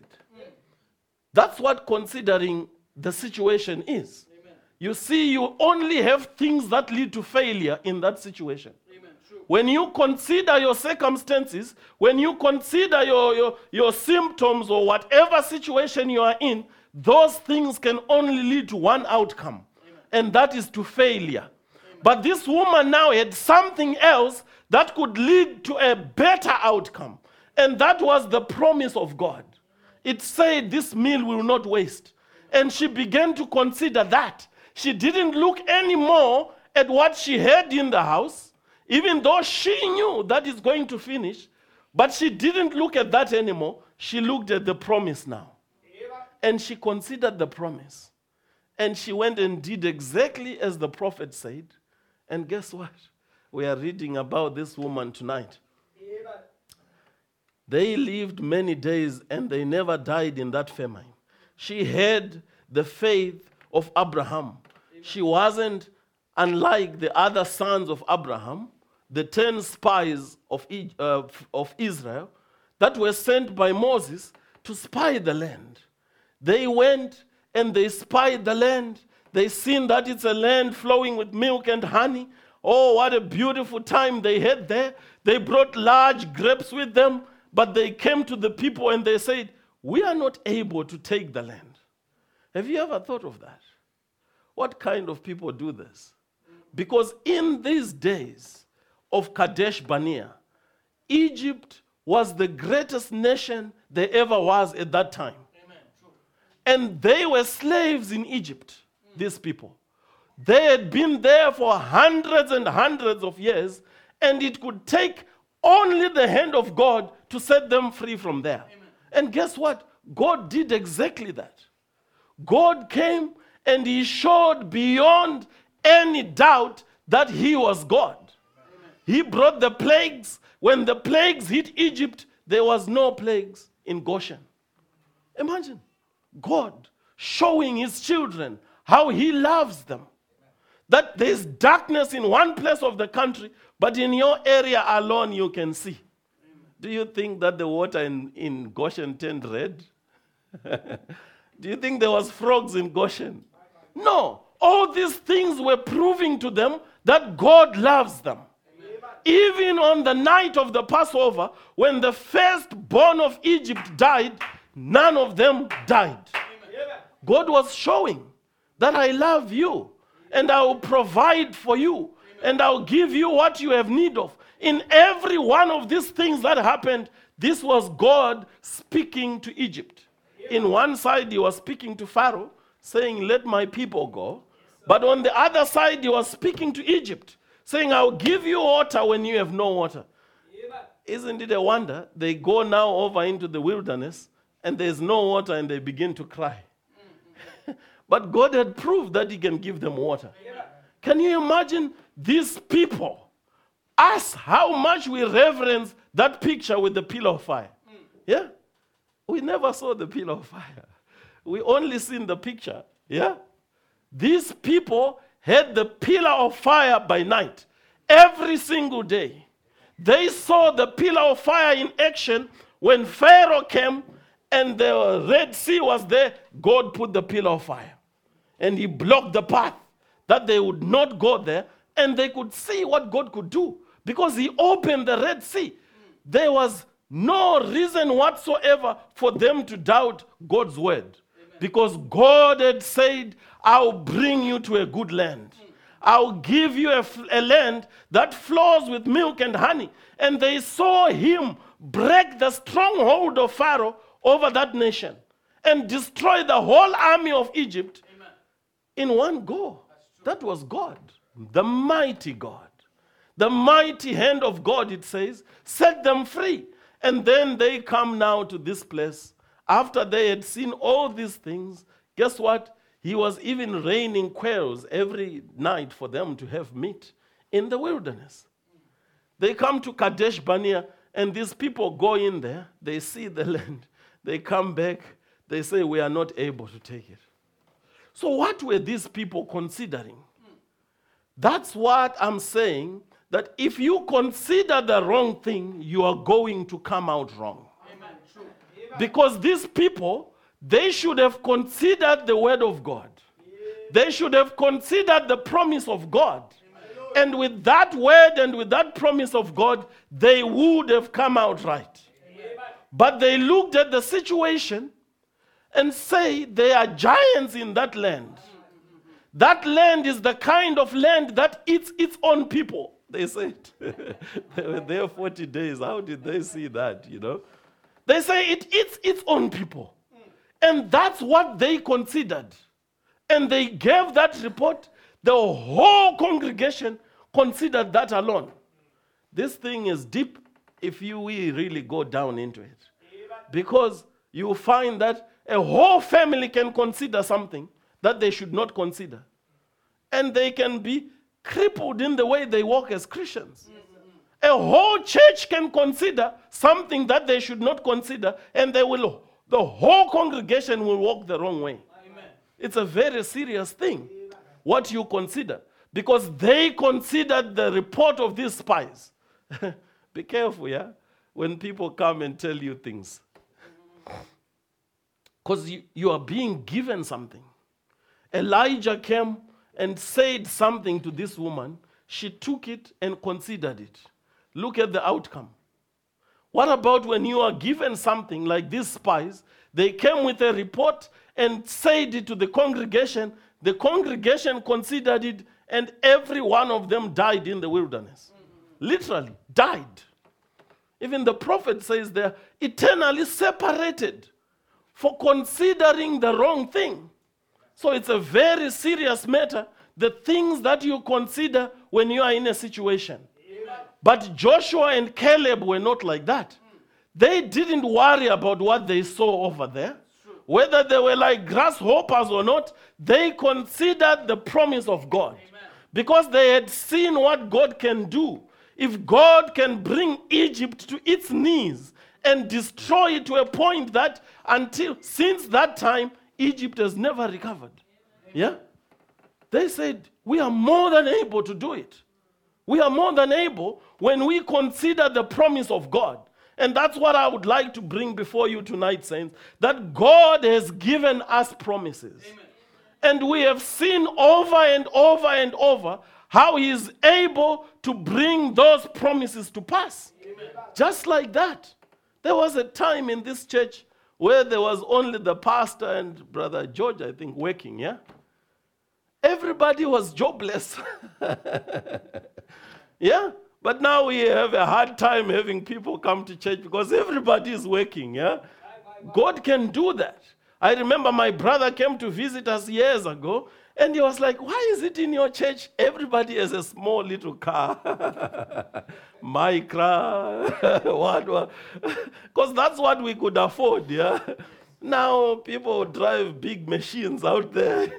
That's what considering the situation is. Amen. You see, you only have things that lead to failure in that situation. Amen. When you consider your circumstances, when you consider your, your, your symptoms or whatever situation you are in, those things can only lead to one outcome, Amen. And that is to failure. Amen. But this woman now had something else that could lead to a better outcome, and that was the promise of God. It said this meal will not waste. And she began to consider that. She didn't look anymore at what she had in the house, even though she knew that it's going to finish, but she didn't look at that anymore. She looked at the promise now. And she considered the promise. And she went and did exactly as the prophet said. And guess what? We are reading about this woman tonight. They lived many days and they never died in that famine. She had the faith of Abraham. She wasn't unlike the other sons of Abraham. the ten spies of, E- uh, of Israel that were sent by Moses to spy the land. They went and they spied the land. They seen that it's a land flowing with milk and honey. Oh, what a beautiful time they had there. They brought large grapes with them, but they came to the people and they said, we are not able to take the land. Have you ever thought of that? What kind of people do this? Because in these days of Kadesh Barnea, Egypt was the greatest nation there ever was at that time. Amen. And they were slaves in Egypt, mm. these people. They had been there for hundreds and hundreds of years, and it could take only the hand of God to set them free from there. Amen. And guess what? God did exactly that. God came and he showed beyond any doubt that he was God. Amen. He brought the plagues. When the plagues hit Egypt, there was no plagues in Goshen. Imagine God showing his children how he loves them. That there's darkness in one place of the country, but in your area alone you can see. Amen. Do you think that the water in, in Goshen turned red? Do you think there was frogs in Goshen? No. All these things were proving to them that God loves them. Even on the night of the Passover, when the firstborn of Egypt died, none of them died. Amen. God was showing that I love you, and I will provide for you, Amen. And I will give you what you have need of. In every one of these things that happened, this was God speaking to Egypt. In one side, he was speaking to Pharaoh, saying, let my people go. But on the other side, he was speaking to Egypt, saying, I'll give you water when you have no water. Yeah. Isn't it a wonder? They go now over into the wilderness and there's no water and they begin to cry. Mm-hmm. But God had proved that he can give them water. Yeah. Can you imagine these people? Us, how much we reverence that picture with the pillar of fire. Mm. Yeah? We never saw the pillar of fire. We only seen the picture. Yeah? These people had the pillar of fire by night. Every single day. They saw the pillar of fire in action when Pharaoh came and the Red Sea was there. God put the pillar of fire. And he blocked the path that they would not go there. And they could see what God could do. Because he opened the Red Sea. There was no reason whatsoever for them to doubt God's word. Amen. Because God had said, I'll bring you to a good land. I'll give you a, a land that flows with milk and honey. And they saw him break the stronghold of Pharaoh over that nation and destroy the whole army of Egypt. Amen. In one go. That was God, the mighty God. The mighty hand of God, it says, set them free. And then they come now to this place. After they had seen all these things, guess what? He was even raining quails every night for them to have meat in the wilderness. They come to Kadesh Barnea, and these people go in there. They see the land. They come back. They say, we are not able to take it. So what were these people considering? That's what I'm saying, that if you consider the wrong thing, you are going to come out wrong. Amen. True. Because these people, they should have considered the word of God. Yeah. They should have considered the promise of God. Amen. And with that word and with that promise of God, they would have come out right. Amen. But they looked at the situation and say there are giants in that land. That land is the kind of land that eats its own people. They said, they were there forty days. How did they see that, you know? They say it eats its own people. And that's what they considered. And they gave that report. The whole congregation considered that alone. This thing is deep if you we really go down into it. Because you find that a whole family can consider something that they should not consider. And they can be crippled in the way they walk as Christians. Mm-hmm. A whole church can consider something that they should not consider, and they will, the whole congregation will walk the wrong way. Amen. It's a very serious thing, what you consider. because they considered the report of these spies. Be careful, yeah, when people come and tell you things. Because you, you are being given something. Elijah came and said something to this woman. She took it and considered it. Look at the outcome. What about when you are given something like these spies? They came with a report and said it to the congregation. The congregation considered it, and every one of them died in the wilderness. Literally, died. Even the prophet says they're eternally separated for considering the wrong thing. So it's a very serious matter, the things that you consider when you are in a situation. Amen. But Joshua and Caleb were not like that. Mm. They didn't worry about what they saw over there. Whether they were like grasshoppers or not, they considered the promise of God. Amen. Because they had seen what God can do. If God can bring Egypt to its knees and destroy it to a point that until since that time, Egypt has never recovered. Yeah? They said, we are more than able to do it. We are more than able when we consider the promise of God. And that's what I would like to bring before you tonight, saints, that God has given us promises. Amen. And we have seen over and over and over how he is able to bring those promises to pass. Amen. Just like that. There was a time in this church where there was only the pastor and Brother George, I think, working, yeah? Everybody was jobless. Yeah? But now we have a hard time having people come to church because everybody is working, yeah? God can do that. I remember my brother came to visit us years ago, and he was like, why is it in your church everybody has a small little car? Micra, what, what? Because that's what we could afford, yeah? Now people drive big machines out there.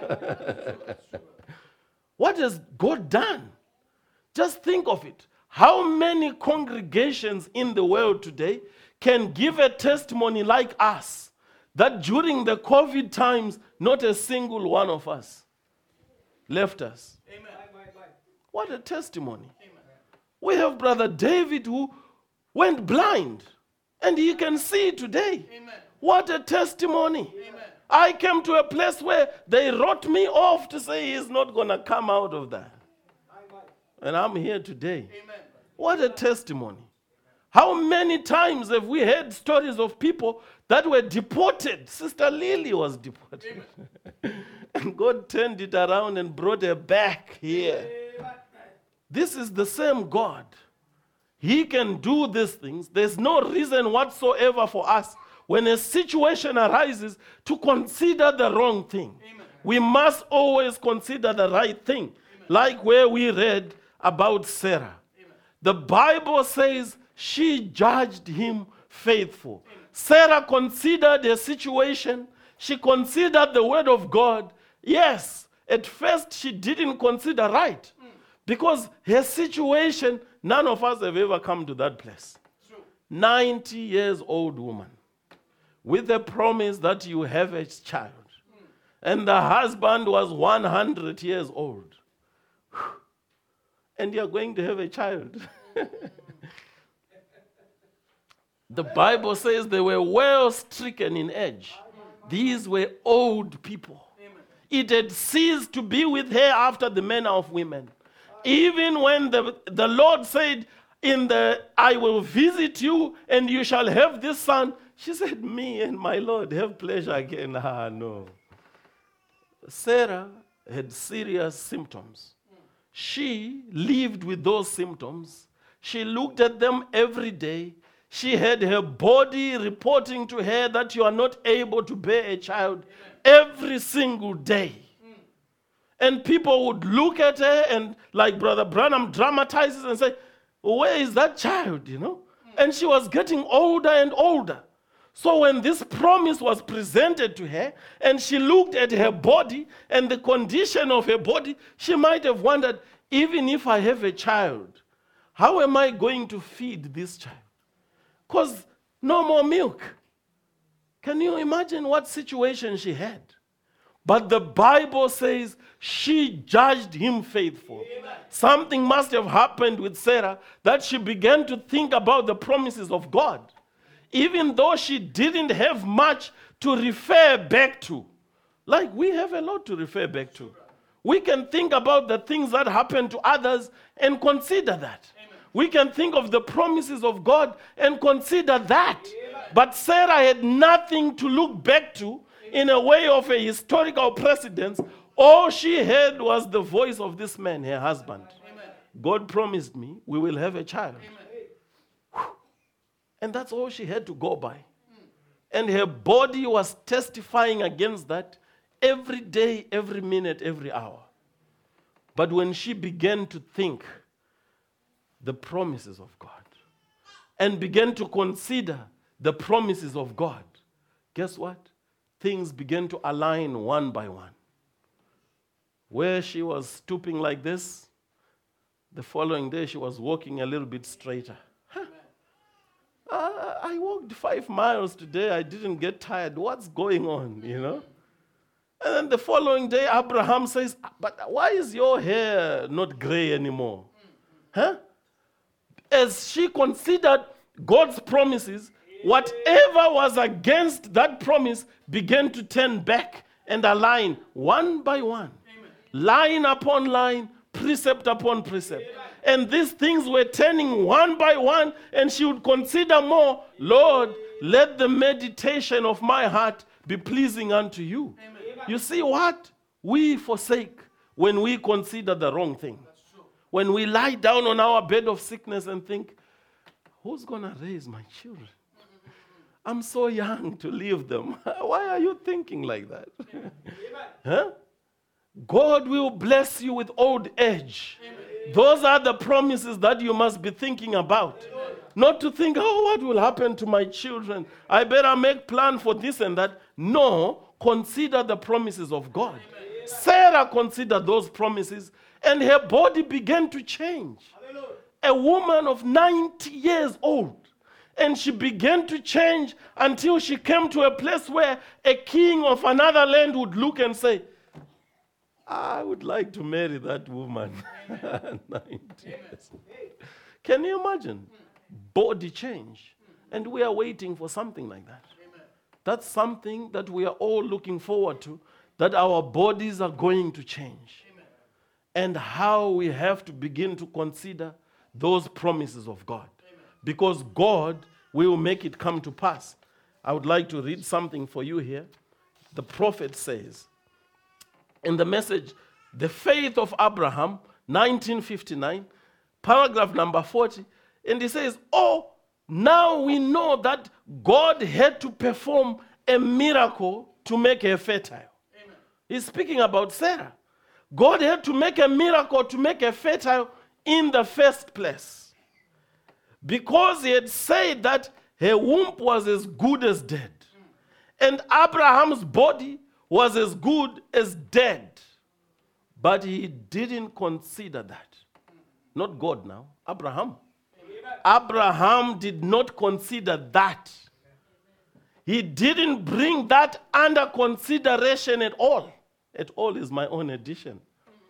What has God done? Just think of it. How many congregations in the world today can give a testimony like us that during the COVID times, not a single one of us left us? Amen. What a testimony. Amen. We have Brother David who went blind and he can see today. Amen. What a testimony. Amen. I came to a place where they wrote me off to say he's not going to come out of that. And I'm here today. Amen. What a testimony. How many times have we heard stories of people that were deported? Sister Lily was deported. And God turned it around and brought her back here. This is the same God. He can do these things. There's no reason whatsoever for us, when a situation arises, to consider the wrong thing. Amen. We must always consider the right thing. Amen. Like where we read about Sarah. Amen. The Bible says she judged him faithful. Amen. Sarah considered the situation. She considered the word of God. Yes, at first she didn't consider right. Mm. Because her situation, none of us have ever come to that place. True. ninety years old woman with the promise that you have a child. Mm. And the husband was one hundred years old. And you're going to have a child. The Bible says they were well stricken in age. These were old people. It had ceased to be with her after the manner of women. Even when the, the Lord said, in the I will visit you and you shall have this son, she said, me and my Lord have pleasure again. Ah, no. Sarah had serious symptoms. She lived with those symptoms. She looked at them every day. She had her body reporting to her that you are not able to bear a child. Amen. Every single day. Mm. And people would look at her and, like Brother Branham dramatizes and say, where is that child, you know? Mm. And she was getting older and older. So when this promise was presented to her and she looked at her body and the condition of her body, she might have wondered, even if I have a child, how am I going to feed this child? Because no more milk. Can you imagine what situation she had? But the Bible says she judged him faithful. Amen. Something must have happened with Sarah that she began to think about the promises of God. Even though she didn't have much to refer back to. Like we have a lot to refer back to. We can think about the things that happen to others and consider that. Amen. We can think of the promises of God and consider that. Amen. But Sarah had nothing to look back to in a way of a historical precedence. All she heard was the voice of this man, her husband. Amen. God promised me we will have a child. Amen. And that's all she had to go by. Mm. And her body was testifying against that every day, every minute, every hour. But when she began to think the promises of God and began to consider the promises of God, guess what? Things began to align one by one. Where she was stooping like this, the following day she was walking a little bit straighter. Huh. Uh, I walked five miles today. I didn't get tired. What's going on, you know? And then the following day, Abraham says, but why is your hair not gray anymore? Huh? As she considered God's promises, whatever was against that promise began to turn back and align one by one. Amen. Line upon line, precept upon precept. Amen. And these things were turning one by one, and she would consider more, Lord, let the meditation of my heart be pleasing unto you. Amen. You see what? We forsake when we consider the wrong thing. When we lie down on our bed of sickness and think, who's going to raise my children? I'm so young to leave them. Why are you thinking like that? Huh? God will bless you with old age. Amen. Those are the promises that you must be thinking about. Amen. Not to think, oh, what will happen to my children? I better make plan for this and that. No, consider the promises of God. Amen. Sarah considered those promises, and her body began to change. Hallelujah. A woman of ninety years old. And she began to change until she came to a place where a king of another land would look and say, I would like to marry that woman. ninety years. Can you imagine? Body change. And we are waiting for something like that. That's something that we are all looking forward to, that our bodies are going to change. And how we have to begin to consider those promises of God. Because God will make it come to pass. I would like to read something for you here. The prophet says, in the message, The Faith of Abraham, nineteen fifty-nine, paragraph number forty, and he says, oh, now we know that God had to perform a miracle to make her fertile. Amen. He's speaking about Sarah. God had to make a miracle to make her fertile in the first place. Because he had said that her womb was as good as dead. And Abraham's body was as good as dead. But he didn't consider that. Not God now, Abraham. Abraham did not consider that. He didn't bring that under consideration at all. At all is my own addition.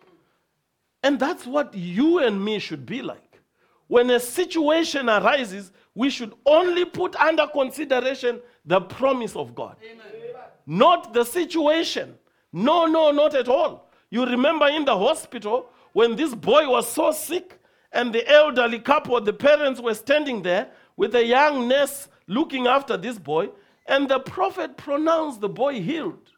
And that's what you and me should be like. When a situation arises, we should only put under consideration the promise of God. Amen. Not the situation. No, no, not at all. You remember in the hospital when this boy was so sick and the elderly couple, the parents were standing there with a young nurse looking after this boy, and the prophet pronounced the boy healed.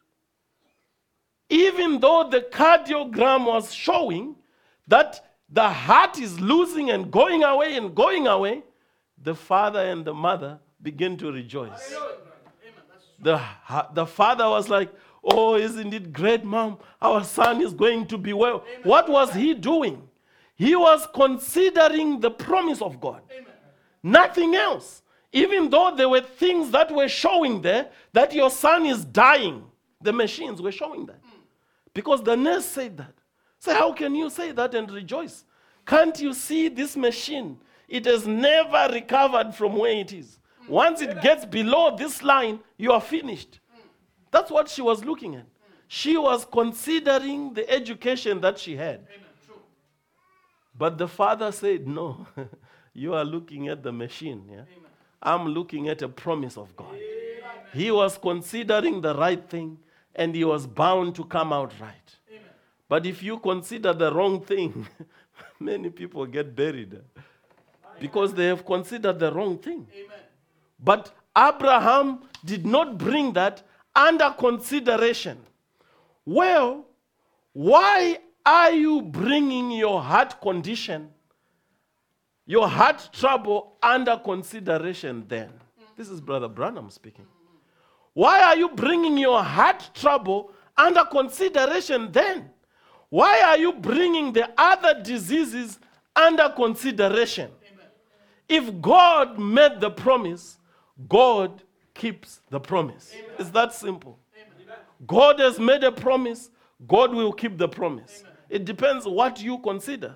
Even though the cardiogram was showing that the heart is losing and going away and going away, the father and the mother begin to rejoice. The, the father was like, oh, isn't it great, Mom? Our son is going to be well. Amen. What was he doing? He was considering the promise of God. Amen. Nothing else. Even though there were things that were showing there that your son is dying, the machines were showing that. Mm. Because the nurse said that. So how can you say that and rejoice? Can't you see this machine? It has never recovered from where it is. Mm. Once it gets below this line, you are finished. Mm. That's what she was looking at. Mm. She was considering the education that she had. But the father said, no, you are looking at the machine. Yeah? I'm looking at a promise of God. Amen. He was considering the right thing, and he was bound to come out right. Amen. But if you consider the wrong thing, many people get buried because they have considered the wrong thing. Amen. But Abraham did not bring that under consideration. Well, why are you bringing your heart condition, your heart trouble under consideration then? This is Brother Branham speaking. Why are you bringing your heart trouble under consideration then? Why are you bringing the other diseases under consideration? Amen. If God made the promise, God keeps the promise. Amen. It's that simple. Amen. God has made a promise, God will keep the promise. Amen. It depends what you consider.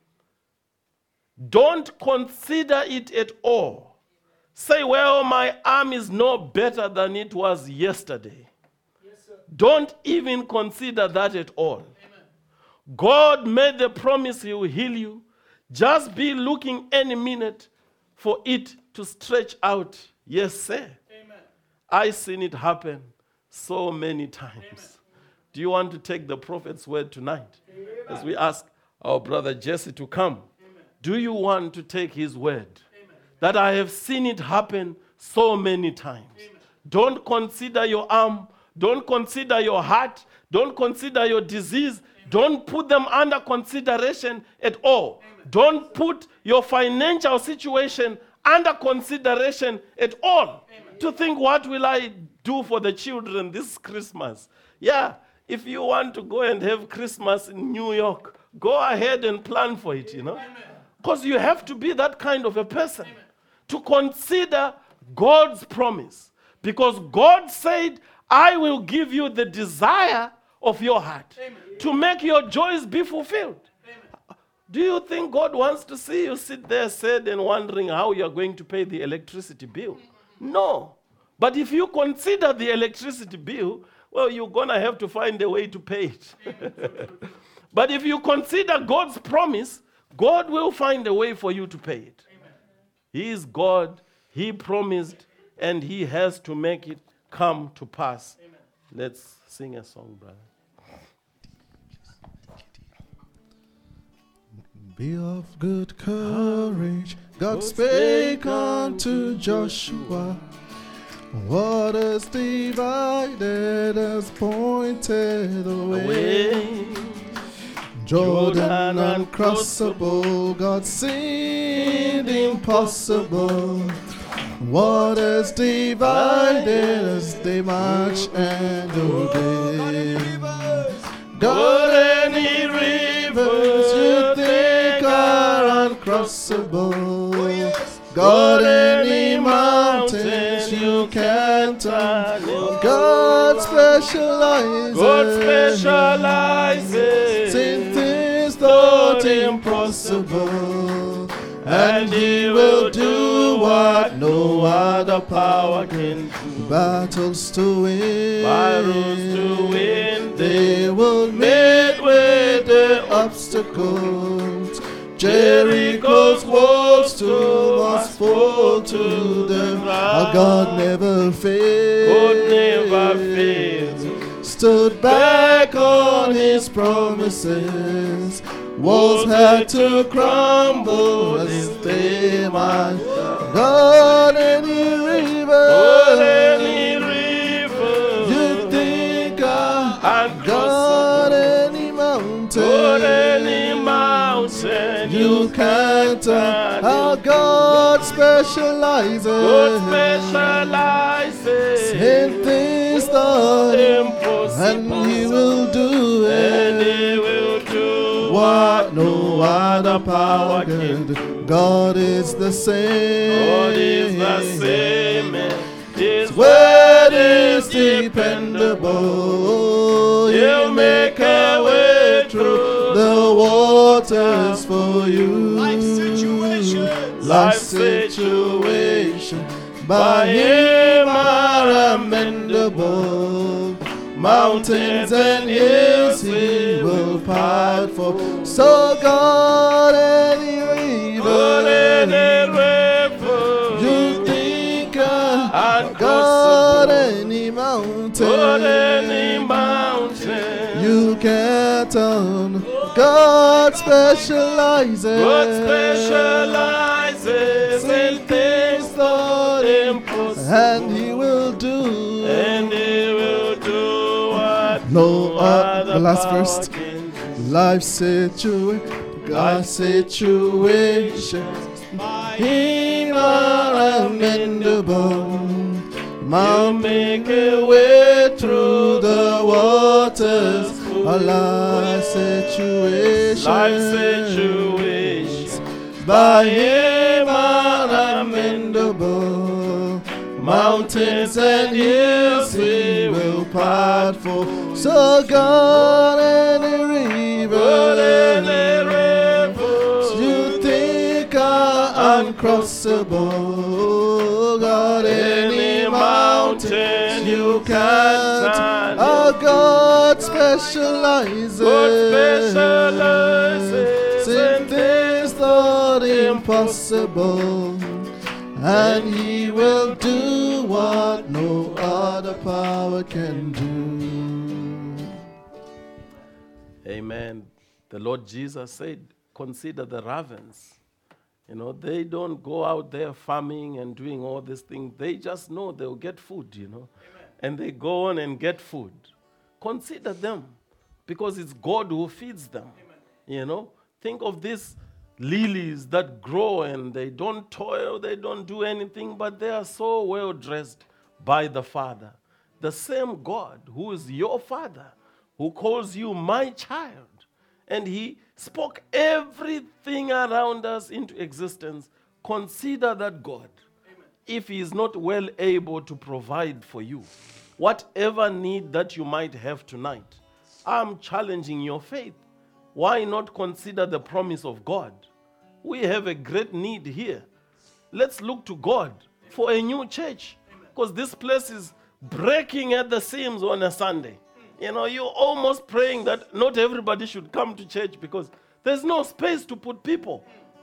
Don't consider it at all. Say, well, my arm is no better than it was yesterday. Yes, sir. Don't even consider that at all. Amen. God made the promise he will heal you. Just be looking any minute for it to stretch out. Yes, sir. Amen. I've seen it happen so many times. Amen. Do you want to take the prophet's word tonight? Amen. As we ask our brother Jesse to come. Amen. Do you want to take his word? Amen. That I have seen it happen so many times. Amen. Don't consider your arm. Don't consider your heart. Don't consider your disease. Amen. Don't put them under consideration at all. Amen. Don't put your financial situation under consideration at all. Amen. To think, what will I do for the children this Christmas? Yeah. If you want to go and have Christmas in New York, go ahead and plan for it, you know. Because you have to be that kind of a person. Amen. To consider God's promise. Because God said, I will give you the desire of your heart. Amen. To make your joys be fulfilled. Amen. Do you think God wants to see you sit there sad and wondering how you're going to pay the electricity bill? No. But if you consider the electricity bill, well, you're going to have to find a way to pay it. But if you consider God's promise, God will find a way for you to pay it. Amen. He is God. He promised, and he has to make it come to pass. Amen. Let's sing a song, brother. Be of good courage. God spake unto Joshua. Waters divided has pointed the way. Jordan uncrossable, God seemed impossible. Waters divided as they march and obey. God, any rivers you think are uncrossable. God, any mountains you can't turn. God specializes. God specializes in things thought impossible, and he will do what no other power can do. Battles to win, battles to win, they will meet with the obstacles. Jericho's walls too must fall to them. Our God never fails. God never fails. Stood back on his promises. Walls had to crumble as they might. God, any river, God, any river, you think I, and God, any mountain, God, any mountain, you can't turn. Our God specializes, God specializes in things thought impossible, and he will do it. And he will do what no other power can do. God is the same. God is the same. His word is dependable. He'll make a way through the waters for you. Life situation, life situation, by him are amendable. Mountains and hills he will part for. So God, any river, any river, you think uh, God, any mountain, any mountain, you can't turn. God specializes, God specializes in things not impossible, and he will do, and he will do what no other. The last power verse. can do. Life situation, God situations, him are amendable. You make a way through the waters. A life situation, life situations, by him are amendable. Mountains and hills he will part for. So God, any river, any rivers, you think are uncrossable. God, any mountain you can't. Our God specializes, God specializes in things not impossible, and he will do what no other power can do. Amen. The Lord Jesus said, consider the ravens. You know, they don't go out there farming and doing all these things. They just know they'll get food, you know. Amen. And they go on and get food. Consider them, because it's God who feeds them. Amen. You know, think of these lilies that grow and they don't toil, they don't do anything, but they are so well dressed by the Father. The same God who is your Father, who calls you my child, and he spoke everything around us into existence. Consider that God. Amen. If he is not well able to provide for you, whatever need that you might have tonight, I'm challenging your faith. Why not consider the promise of God? We have a great need here. Let's look to God for a new church, because this place is breaking at the seams on a Sunday. You know, you're almost praying that not everybody should come to church because there's no space to put people.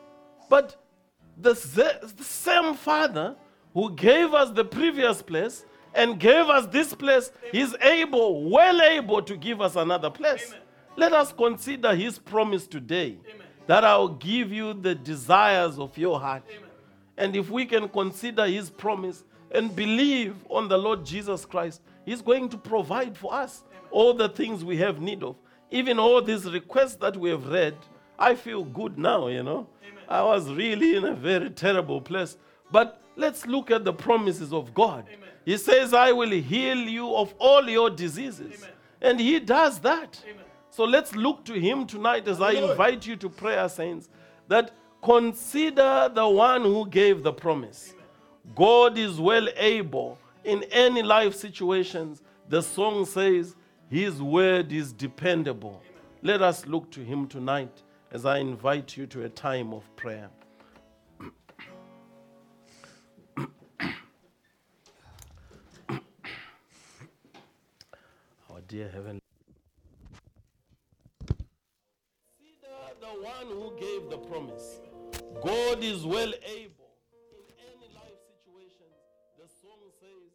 But the, the same Father who gave us the previous place and gave us this place, he's able, well able to give us another place. Amen. Let us consider his promise today. Amen. That I'll give you the desires of your heart. Amen. And if we can consider his promise and believe on the Lord Jesus Christ, he's going to provide for us all the things we have need of. Even all these requests that we have read, I feel good now, you know. Amen. I was really in a very terrible place. But let's look at the promises of God. Amen. He says, I will heal you of all your diseases. Amen. And he does that. Amen. So let's look to him tonight as I invite you to prayer, saints, that consider the one who gave the promise. Amen. God is well able in any life situations. The song says, his word is dependable. Amen. Let us look to him tonight as I invite you to a time of prayer. Our dear Heavenly Father, consider the one who gave the promise. God is well able in any life situation. The song says,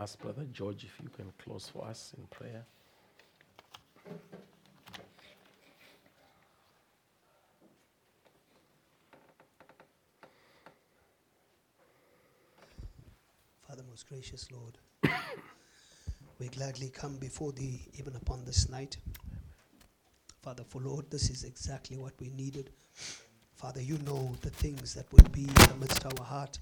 ask Brother George if you can close for us in prayer. Father, most gracious Lord, we gladly come before thee even upon this night. Father, for Lord, this is exactly what we needed. Father, you know the things that would be amidst our heart.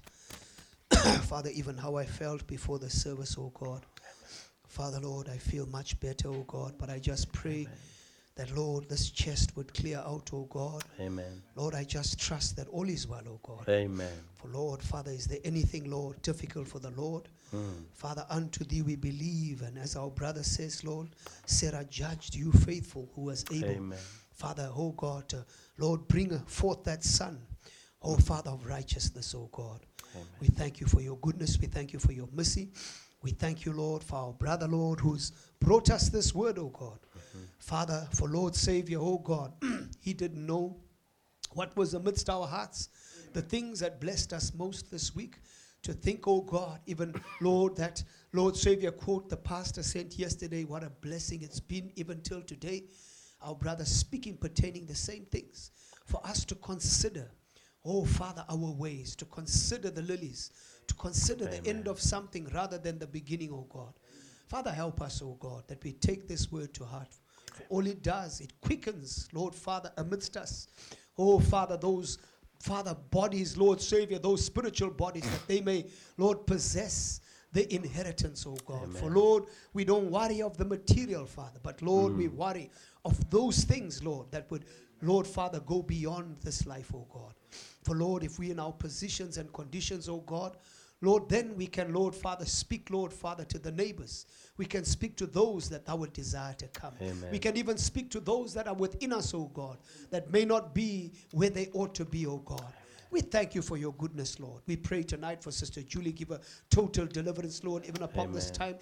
Father, even how I felt before the service, oh God. Father, Lord, I feel much better, oh God, but I just pray Amen. That, Lord, this chest would clear out, oh God. Amen. Lord, I just trust that all is well, oh God. Amen. For, Lord, Father, is there anything, Lord, difficult for the Lord? Mm. Father, unto thee we believe, and as our brother says, Lord, Sarah judged you faithful, who was able, Amen. Father, oh God, uh, Lord, bring forth that son, oh Father of righteousness, oh God. Amen. We thank you for your goodness. We thank you for your mercy. We thank you, Lord, for our brother, Lord, who's brought us this word, oh God. Mm-hmm. Father, for Lord Savior, oh God, he didn't know what was amidst our hearts, the things that blessed us most this week. To think, oh God, even, Lord, that Lord Savior quote the pastor sent yesterday, what a blessing it's been even till today. Our brother speaking pertaining the same things. For us to consider, oh Father, our ways, to consider the lilies, to consider Amen. The end of something rather than the beginning, oh God. Father, help us, oh God, that we take this word to heart. For all it does, it quickens, Lord Father, amidst us. Oh Father, those, Father, bodies, Lord Savior, those spiritual bodies, that they may, Lord, possess the inheritance, oh God. Amen. For Lord, we don't worry of the material, Father, but Lord, mm. we worry of those things, Lord, that would, Lord Father, go beyond this life, oh God. For Lord, if we in our positions and conditions, oh God, Lord, then we can, Lord Father, speak, Lord Father, to the neighbors. We can speak to those that thou would desire to come. Amen. We can even speak to those that are within us, oh God, that may not be where they ought to be, oh God. We thank you for your goodness, Lord. We pray tonight for Sister Julie. Give her total deliverance, Lord, even upon Amen. This time.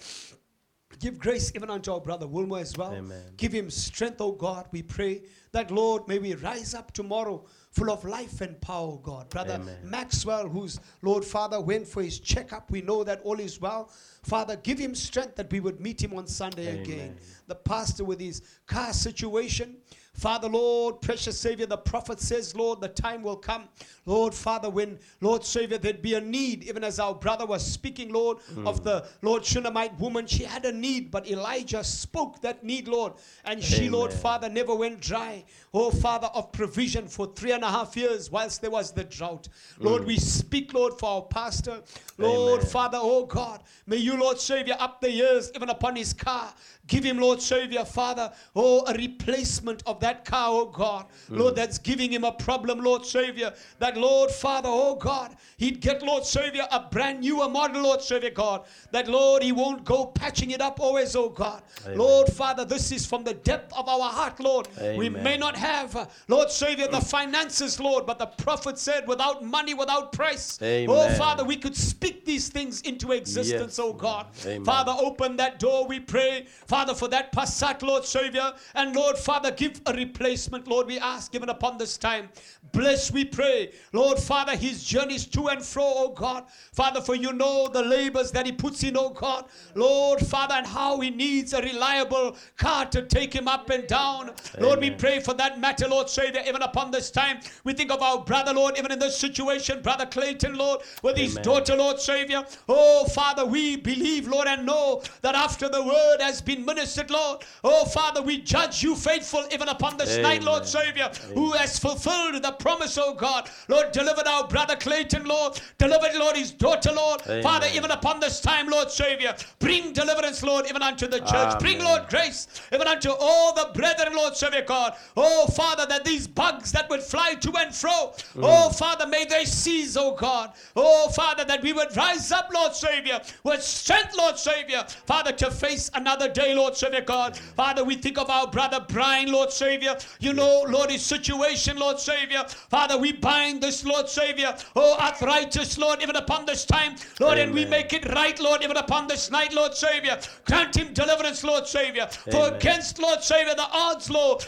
Give grace even unto our brother Wilmer as well. Amen. Give him strength, oh God. We pray that, Lord, may we rise up tomorrow full of life and power, oh God. Brother Amen. Maxwell, who's, Lord Father, went for his checkup. We know that all is well. Father, give him strength that we would meet him on Sunday Amen. Again. The pastor with his car situation. Father, Lord, precious Savior, the prophet says, Lord, the time will come, Lord, Father, when, Lord, Savior, there'd be a need, even as our brother was speaking, Lord, mm. of the, Lord, Shunammite woman. She had a need, but Elijah spoke that need, Lord, and she, Amen. Lord, Father, never went dry. Oh, Father, of provision for three and a half years whilst there was the drought. Mm. Lord, we speak, Lord, for our pastor. Lord, Amen. Father, oh God, may you, Lord, Savior, up the years, even upon his car, give him, Lord, Savior, Father, oh, a replacement of that car, oh God, mm. Lord, that's giving him a problem, Lord Savior, that Lord, Father, oh God, he'd get, Lord Savior, a brand newer model, Lord Savior, God, that Lord, he won't go patching it up always, oh God. Amen. Lord, Father, this is from the depth of our heart, Lord. Amen. We may not have, uh, Lord Savior, the finances, Lord, but the prophet said, without money, without price, Amen. Oh Father, we could speak these things into existence, yes. oh God. Amen. Father, open that door, we pray, Father, for that Passat, Lord Savior, and Lord, Father, give a replacement, Lord, we ask, given upon this time. Bless, we pray, Lord, Father, his journeys to and fro, oh God. Father, for you know the labors that he puts in, oh God. Lord, Father, and how he needs a reliable car to take him up and down. Amen. Lord, we pray for that matter, Lord Savior, even upon this time. We think of our brother, Lord, even in this situation, Brother Clayton, Lord, with Amen. His daughter, Lord Savior. Oh, Father, we believe, Lord, and know that after the word has been ministered, Lord, oh, Father, we judge you faithful even upon this Amen. Night, Lord Savior, Amen. Who has fulfilled the promise, oh God. Lord, delivered our brother Clayton, Lord. Delivered, Lord, his daughter, Lord. Amen. Father, even upon this time, Lord Savior, bring deliverance, Lord, even unto the church. Amen. Bring, Lord, grace, even unto all the brethren, Lord Savior, God. Oh, Father, that these bugs that would fly to and fro, mm. oh, Father, may they cease, oh God. Oh, Father, that we would rise up, Lord Savior, with strength, Lord Savior, Father, to face another day, Lord Savior, God. Father, we think of our brother Brian, Lord Savior. You know, Lord, his situation, Lord Savior. Father, we bind this, Lord Savior. Oh, arthritis, Lord, even upon this time, Lord, Amen. And we make it right, Lord, even upon this night, Lord Savior. Grant him deliverance, Lord Savior. Amen. For against, Lord Savior, the odds, Lord, Father,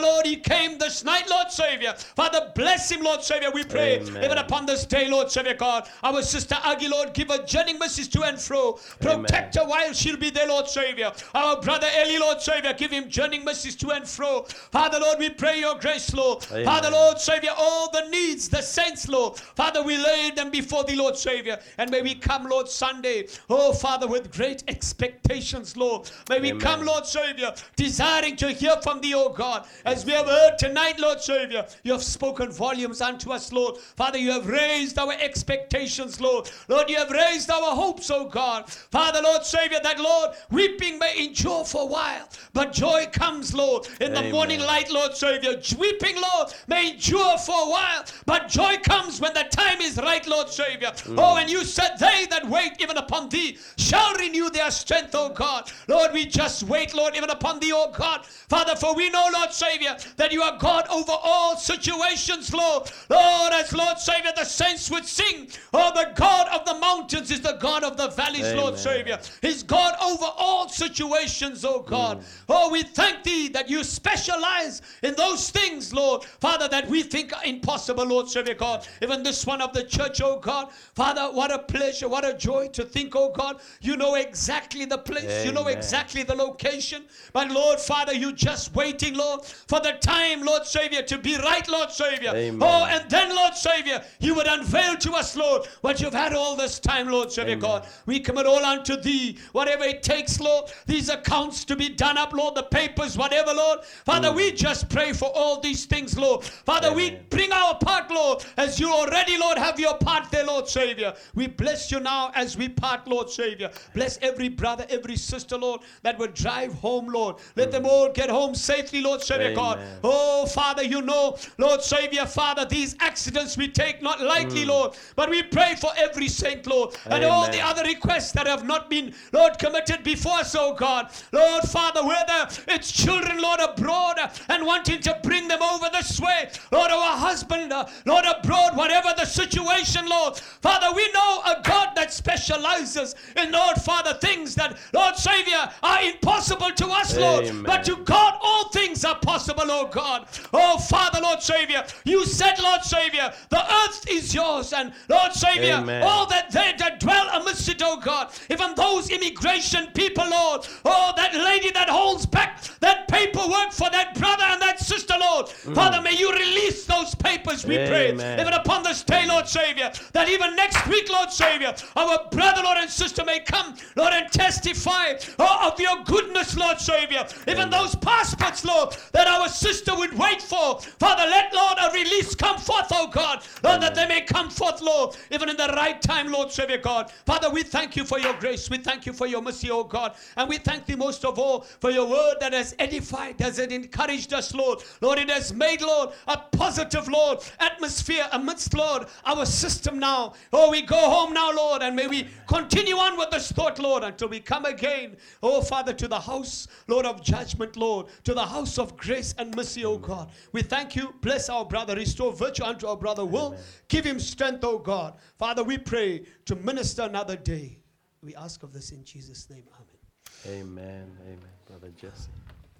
Lord, he came this night, Lord Savior. Father, bless him, Lord Savior, we pray. Amen. Even upon this day, Lord Savior God, our sister Aggie, Lord, give her journeying mercies to and fro. Protect Amen. her while she'll be there, Lord Savior. Our brother Eli, Lord Savior, give him journeying mercies to and fro. Father, Lord, we pray your grace, Lord. Amen. Father, Lord Savior, all the needs, the saints, Lord. Father, we lay them before thee, Lord Savior. And may we come, Lord, Sunday, oh Father, with great expectations, Lord. May we Amen. come, Lord Savior, desiring to hear from thee, oh God. As we have heard tonight, Lord Savior, you have spoken volumes unto us, Lord. Father, you have raised our expectations, Lord. Lord, you have raised our hopes, oh God. Father, Lord Savior, that, Lord, weeping may endure for a while, but joy comes, Lord, in the Amen. morning light, Lord Savior. Weeping, Lord, may endure for a while, but joy comes when the time is right, Lord Savior. Mm. Oh, and you said, they that wait even upon thee shall renew their strength, oh God. Lord, we just wait, Lord, even upon thee, oh God. Father, for we know, Lord Savior, that you are God over all situations, Lord. Lord, as Lord Savior, the saints would sing, oh, the God of the mountains is the God of the valleys, Amen. Lord Savior. He's God over all situations, oh God. Mm. Oh, we thank thee that you specialize in those things, Lord, Father, that we think are impossible, Lord Savior God. Even this one of the church, oh God. Father, what a pleasure, what a joy to think, oh God, you know exactly the place, Amen. You know exactly the location. But Lord, Father, you just waiting, Lord, for the time, Lord Savior, to be right, Lord Savior. Amen. Oh, and then, Lord Savior, you would unveil to us, Lord, what you've had all this time, Lord Savior Amen. God. We commit all unto thee, whatever it takes, Lord, these accounts to be done up, Lord, the papers, whatever, Lord. Father, mm. we just pray for all these things, Lord. Father, Amen. We bring our part, Lord, as you already, Lord, have your part there, Lord Savior. We bless you now as we part, Lord Savior. Bless every brother, every sister, Lord, that will drive home, Lord. Let mm. them all get home safely, Lord Savior Amen. God. Oh, Father, you know, Lord Savior, Father, these accidents we take not lightly, mm. Lord, but we pray for every saint, Lord, Amen. And all the other requests that have not been, Lord, committed before us, oh God. Lord, Father, whether it's children, Lord, abroad uh, and wanting to bring them over this way, Lord, our husband, uh, Lord, abroad, whatever the situation, Lord, Father, we know a God that specializes in, Lord, Father, things that, Lord Savior, are impossible to us, Lord, Amen. But to God, all things are possible, oh God. Oh, Father, Lord Savior, you said, Lord Savior, the earth is yours, and Lord Savior, Amen. All that they that dwell amidst it, oh God, even those immigration people, Lord, oh, that lady that holds back that paperwork for that brother and that sister, Lord, mm. Father, may you release those papers, we Amen. Pray, even upon this day, Lord Savior, that even next week, Lord Savior, our brother, Lord, and sister may come, Lord, and testify oh, of your goodness, Lord Savior, even Amen. Those passports, Lord, that our sister would wait for, Father, let, Lord, a release come forth, oh God, Lord, Amen. That they may come forth, Lord, even in the right time, Lord Savior God. Father, we thank you for your grace, we thank you for your mercy, oh God, and we thank thee most of all for your word that has edified, has encouraged us, Lord. Lord, it has made, Lord, a positive, Lord, atmosphere amidst, Lord, our system now. Oh, we go home now, Lord, and may we continue on with this thought, Lord, until we come again, oh Father, to the house, Lord, of judgment, Lord, to the house of grace and mercy, oh God. We thank you. Bless our brother. Restore virtue unto our brother Will. Amen. Give him strength, oh God. Father, we pray to minister another day. We ask of this in Jesus' name. Amen. Amen. Amen. Brother Jesse.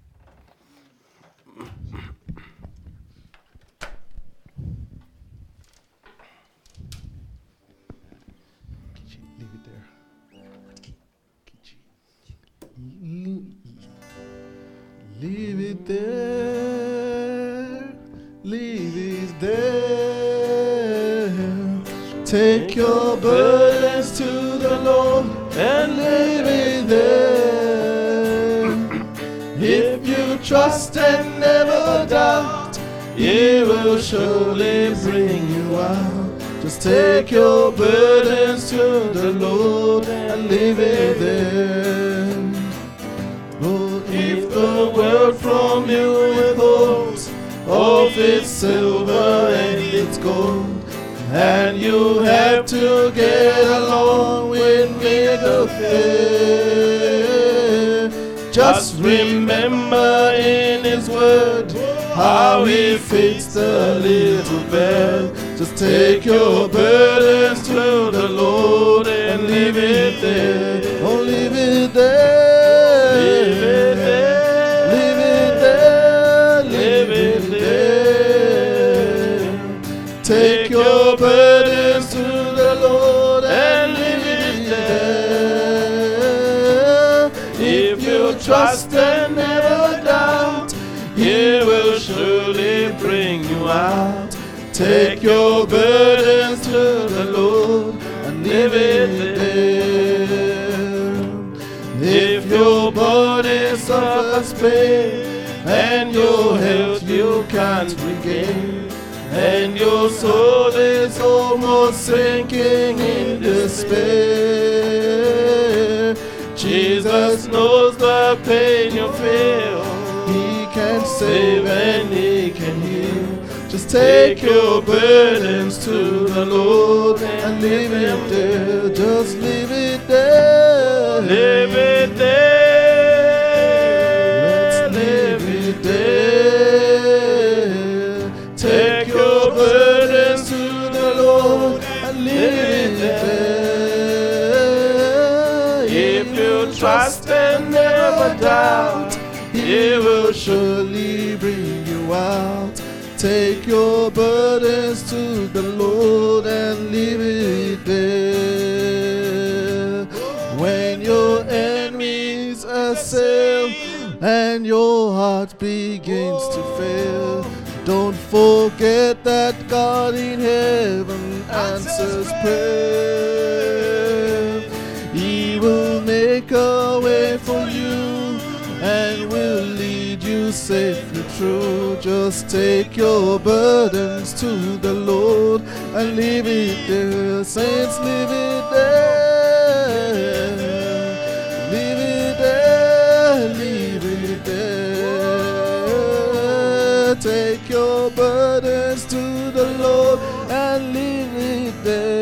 Leave it there. Leave it there. Leave it there. Take your burdens to the Lord and leave it there. If you trust and never doubt, He will surely bring you out. Just take your burdens to the Lord and leave it there. Oh, if the world from you withholds of its silver and its gold, and you have to get along with me to fair, just remember in His word how He fixed the little bell. Just take your burdens to the Lord and leave it there. Oh, leave it there. Leave it there. Leave it there. Leave it If you trust and never doubt, He will surely bring you out. Take your burdens to the Lord and leave it there. If your body suffers pain and your health you can't regain, and your soul is almost sinking in despair, Jesus knows the pain you feel. He can save and He can heal. Just take your burdens to the Lord and leave it there. Just leave it there. Leave it there. Let's leave it there. Take your burdens to the Lord and leave it there. If you trust and never doubt, He will surely bring you out. Take your burdens to the Lord and leave it there. When your enemies assail and your heart begins to fail, don't forget that God in heaven answers prayer. He will make a way for you and will lead you safely through. Just take your burdens to the Lord and leave it there. Saints, leave it there. Leave it there. Leave it there. Take your burdens to the Lord and leave it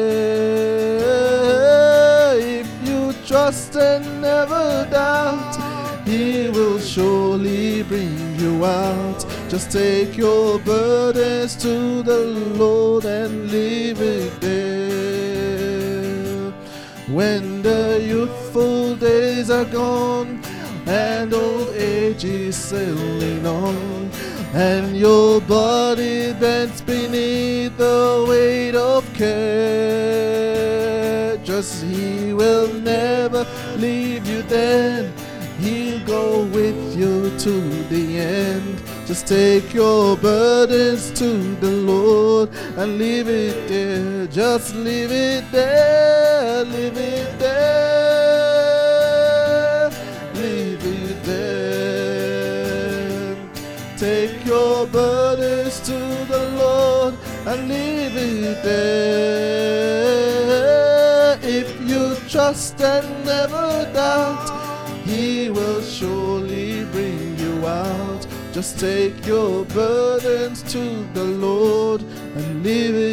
there. If you trust and never doubt, He will surely bring you out. Just take your burdens to the Lord and leave it there. When the youthful days are gone and old age is sailing on, and your body bends beneath the weight of care, just He will never leave you then. He'll go with you to the end. Just take your burdens to the Lord and leave it there. Just leave it there. Leave it there. Leave it there. Take your burdens to the Lord and leave it there. If you trust and never doubt, He will surely bring you out. Just take your burdens to the Lord and leave